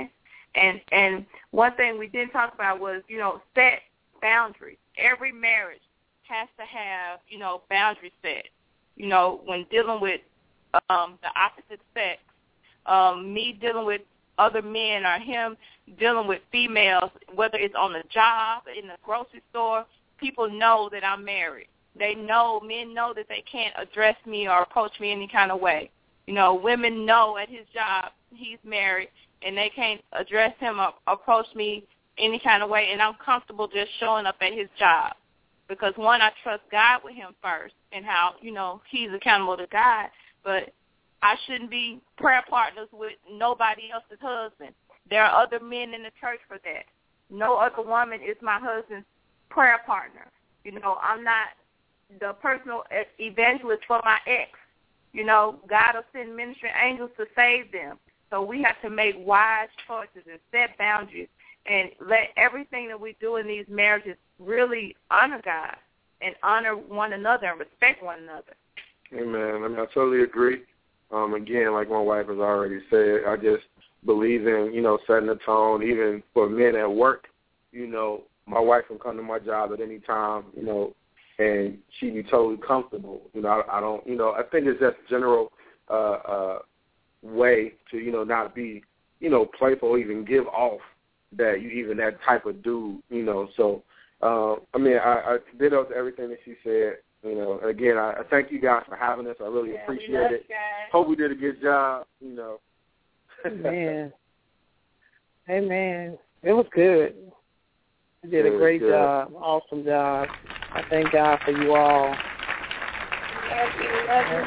And and one thing we didn't talk about was, you know, set boundaries. Every marriage has to have, you know, boundaries set. You know, when dealing with um, the opposite sex, um, me dealing with other men or him dealing with females, whether it's on the job, in the grocery store, people know that I'm married. They know, men know that they can't address me or approach me any kind of way. You know, women know at his job he's married, and they can't address him or approach me any kind of way, and I'm comfortable just showing up at his job. Because, one, I trust God with him first and how, you know, he's accountable to God, but I shouldn't be prayer partners with nobody else's husband. There are other men in the church for that. No other woman is my husband's prayer partner. You know, I'm not the personal evangelist for my ex. You know, God will send ministry angels to save them. So we have to make wise choices and set boundaries and let everything that we do in these marriages really honor God and honor one another and respect one another. Amen. I mean, I totally agree. Um, again, like my wife has already said, I just believe in, you know, setting the tone, even for men at work. You know, my wife can come to my job at any time, you know, and she be totally comfortable. You know, I, I don't, you know, I think it's just general uh, uh, way to, you know, not be, you know, playful or even give off that you even that type of dude, you know. So, uh, I mean, I, I did up everything that she said. You know, again, I, I thank you guys for having us. I really yeah, appreciate it. Guys. Hope we did a good job, you know. Amen. Amen. It was good. You did It a great good. job. Awesome job. I thank God for you all. Love you. Love you.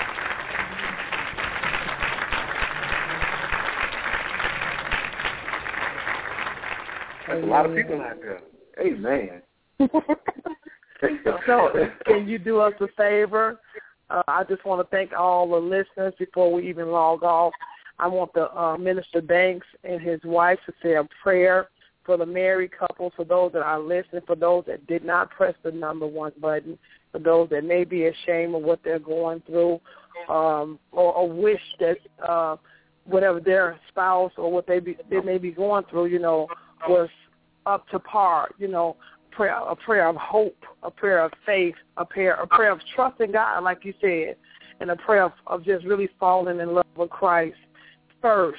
There's a lot of people out there. Amen. So, can you do us a favor? Uh, I just want to thank all the listeners before we even log off. I want the uh, Minister Banks and his wife to say a prayer for the married couple, for those that are listening, for those that did not press the number one button, for those that may be ashamed of what they're going through, um, or, or wish that uh, whatever their spouse or what they be, they may be going through, you know, was up to par, you know. Prayer, a prayer of hope, a prayer of faith, a prayer, a prayer of trust in God, like you said, and a prayer of, of just really falling in love with Christ first,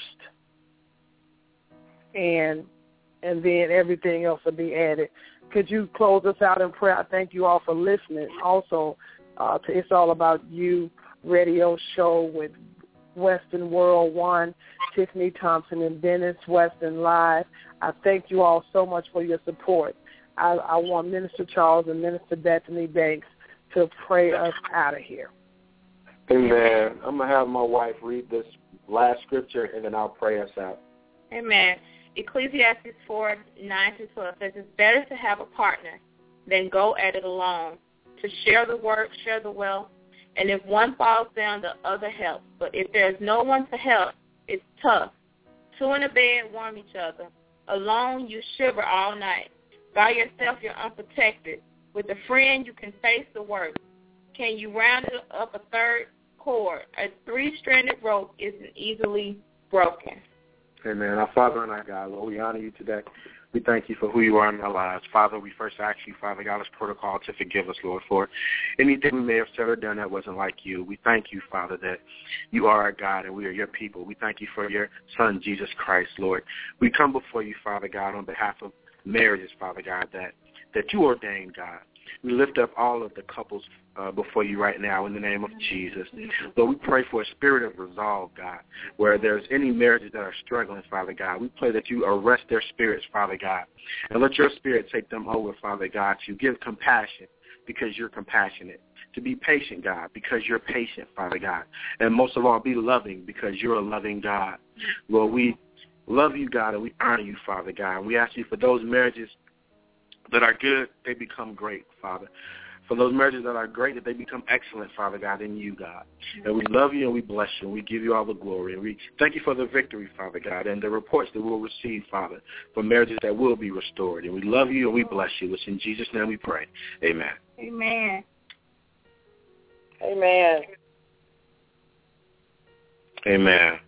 and and then everything else will be added. Could you close us out in prayer? I thank you all for listening. Also, uh, to It's All About You radio show with Western World One, Tiffany Thompson and Dennis Weston Live. I thank you all so much for your support. I, I want Minister Charles and Minister Bethany Banks to pray us out of here. Amen. I'm going to have my wife read this last scripture, and then I'll pray us out. Amen. Ecclesiastes four, nine to twelve says, it's better to have a partner than go at it alone, to share the work, share the wealth, and if one falls down, the other helps. But if there's no one to help, it's tough. Two in a bed warm each other. Alone, you shiver all night. By yourself, you're unprotected. With a friend, you can face the work. Can you round up a third cord? A three-stranded rope isn't easily broken. Amen. Our Father and our God, Lord, we honor you today. We thank you for who you are in our lives. Father, we first ask you, Father God, as protocol to forgive us, Lord, for anything we may have said or done that wasn't like you. We thank you, Father, that you are our God and we are your people. We thank you for your Son, Jesus Christ, Lord. We come before you, Father God, on behalf of marriages, Father God, that, that you ordained, God. We lift up all of the couples uh, before you right now in the name of Jesus. Lord, we pray for a spirit of resolve, God, where there's any marriages that are struggling, Father God. We pray that you arrest their spirits, Father God, and let your spirit take them over, Father God, to give compassion because you're compassionate, to be patient, God, because you're patient, Father God, and most of all, be loving because you're a loving God. Lord, we love you, God, and we honor you, Father God. And we ask you for those marriages that are good, they become great, Father. For those marriages that are great, that they become excellent, Father God, in you, God. And we love you and we bless you and we give you all the glory. And we thank you for the victory, Father God, and the reports that we'll receive, Father, for marriages that will be restored. And we love you and we bless you. It's in Jesus' name we pray. Amen. Amen. Amen. Amen.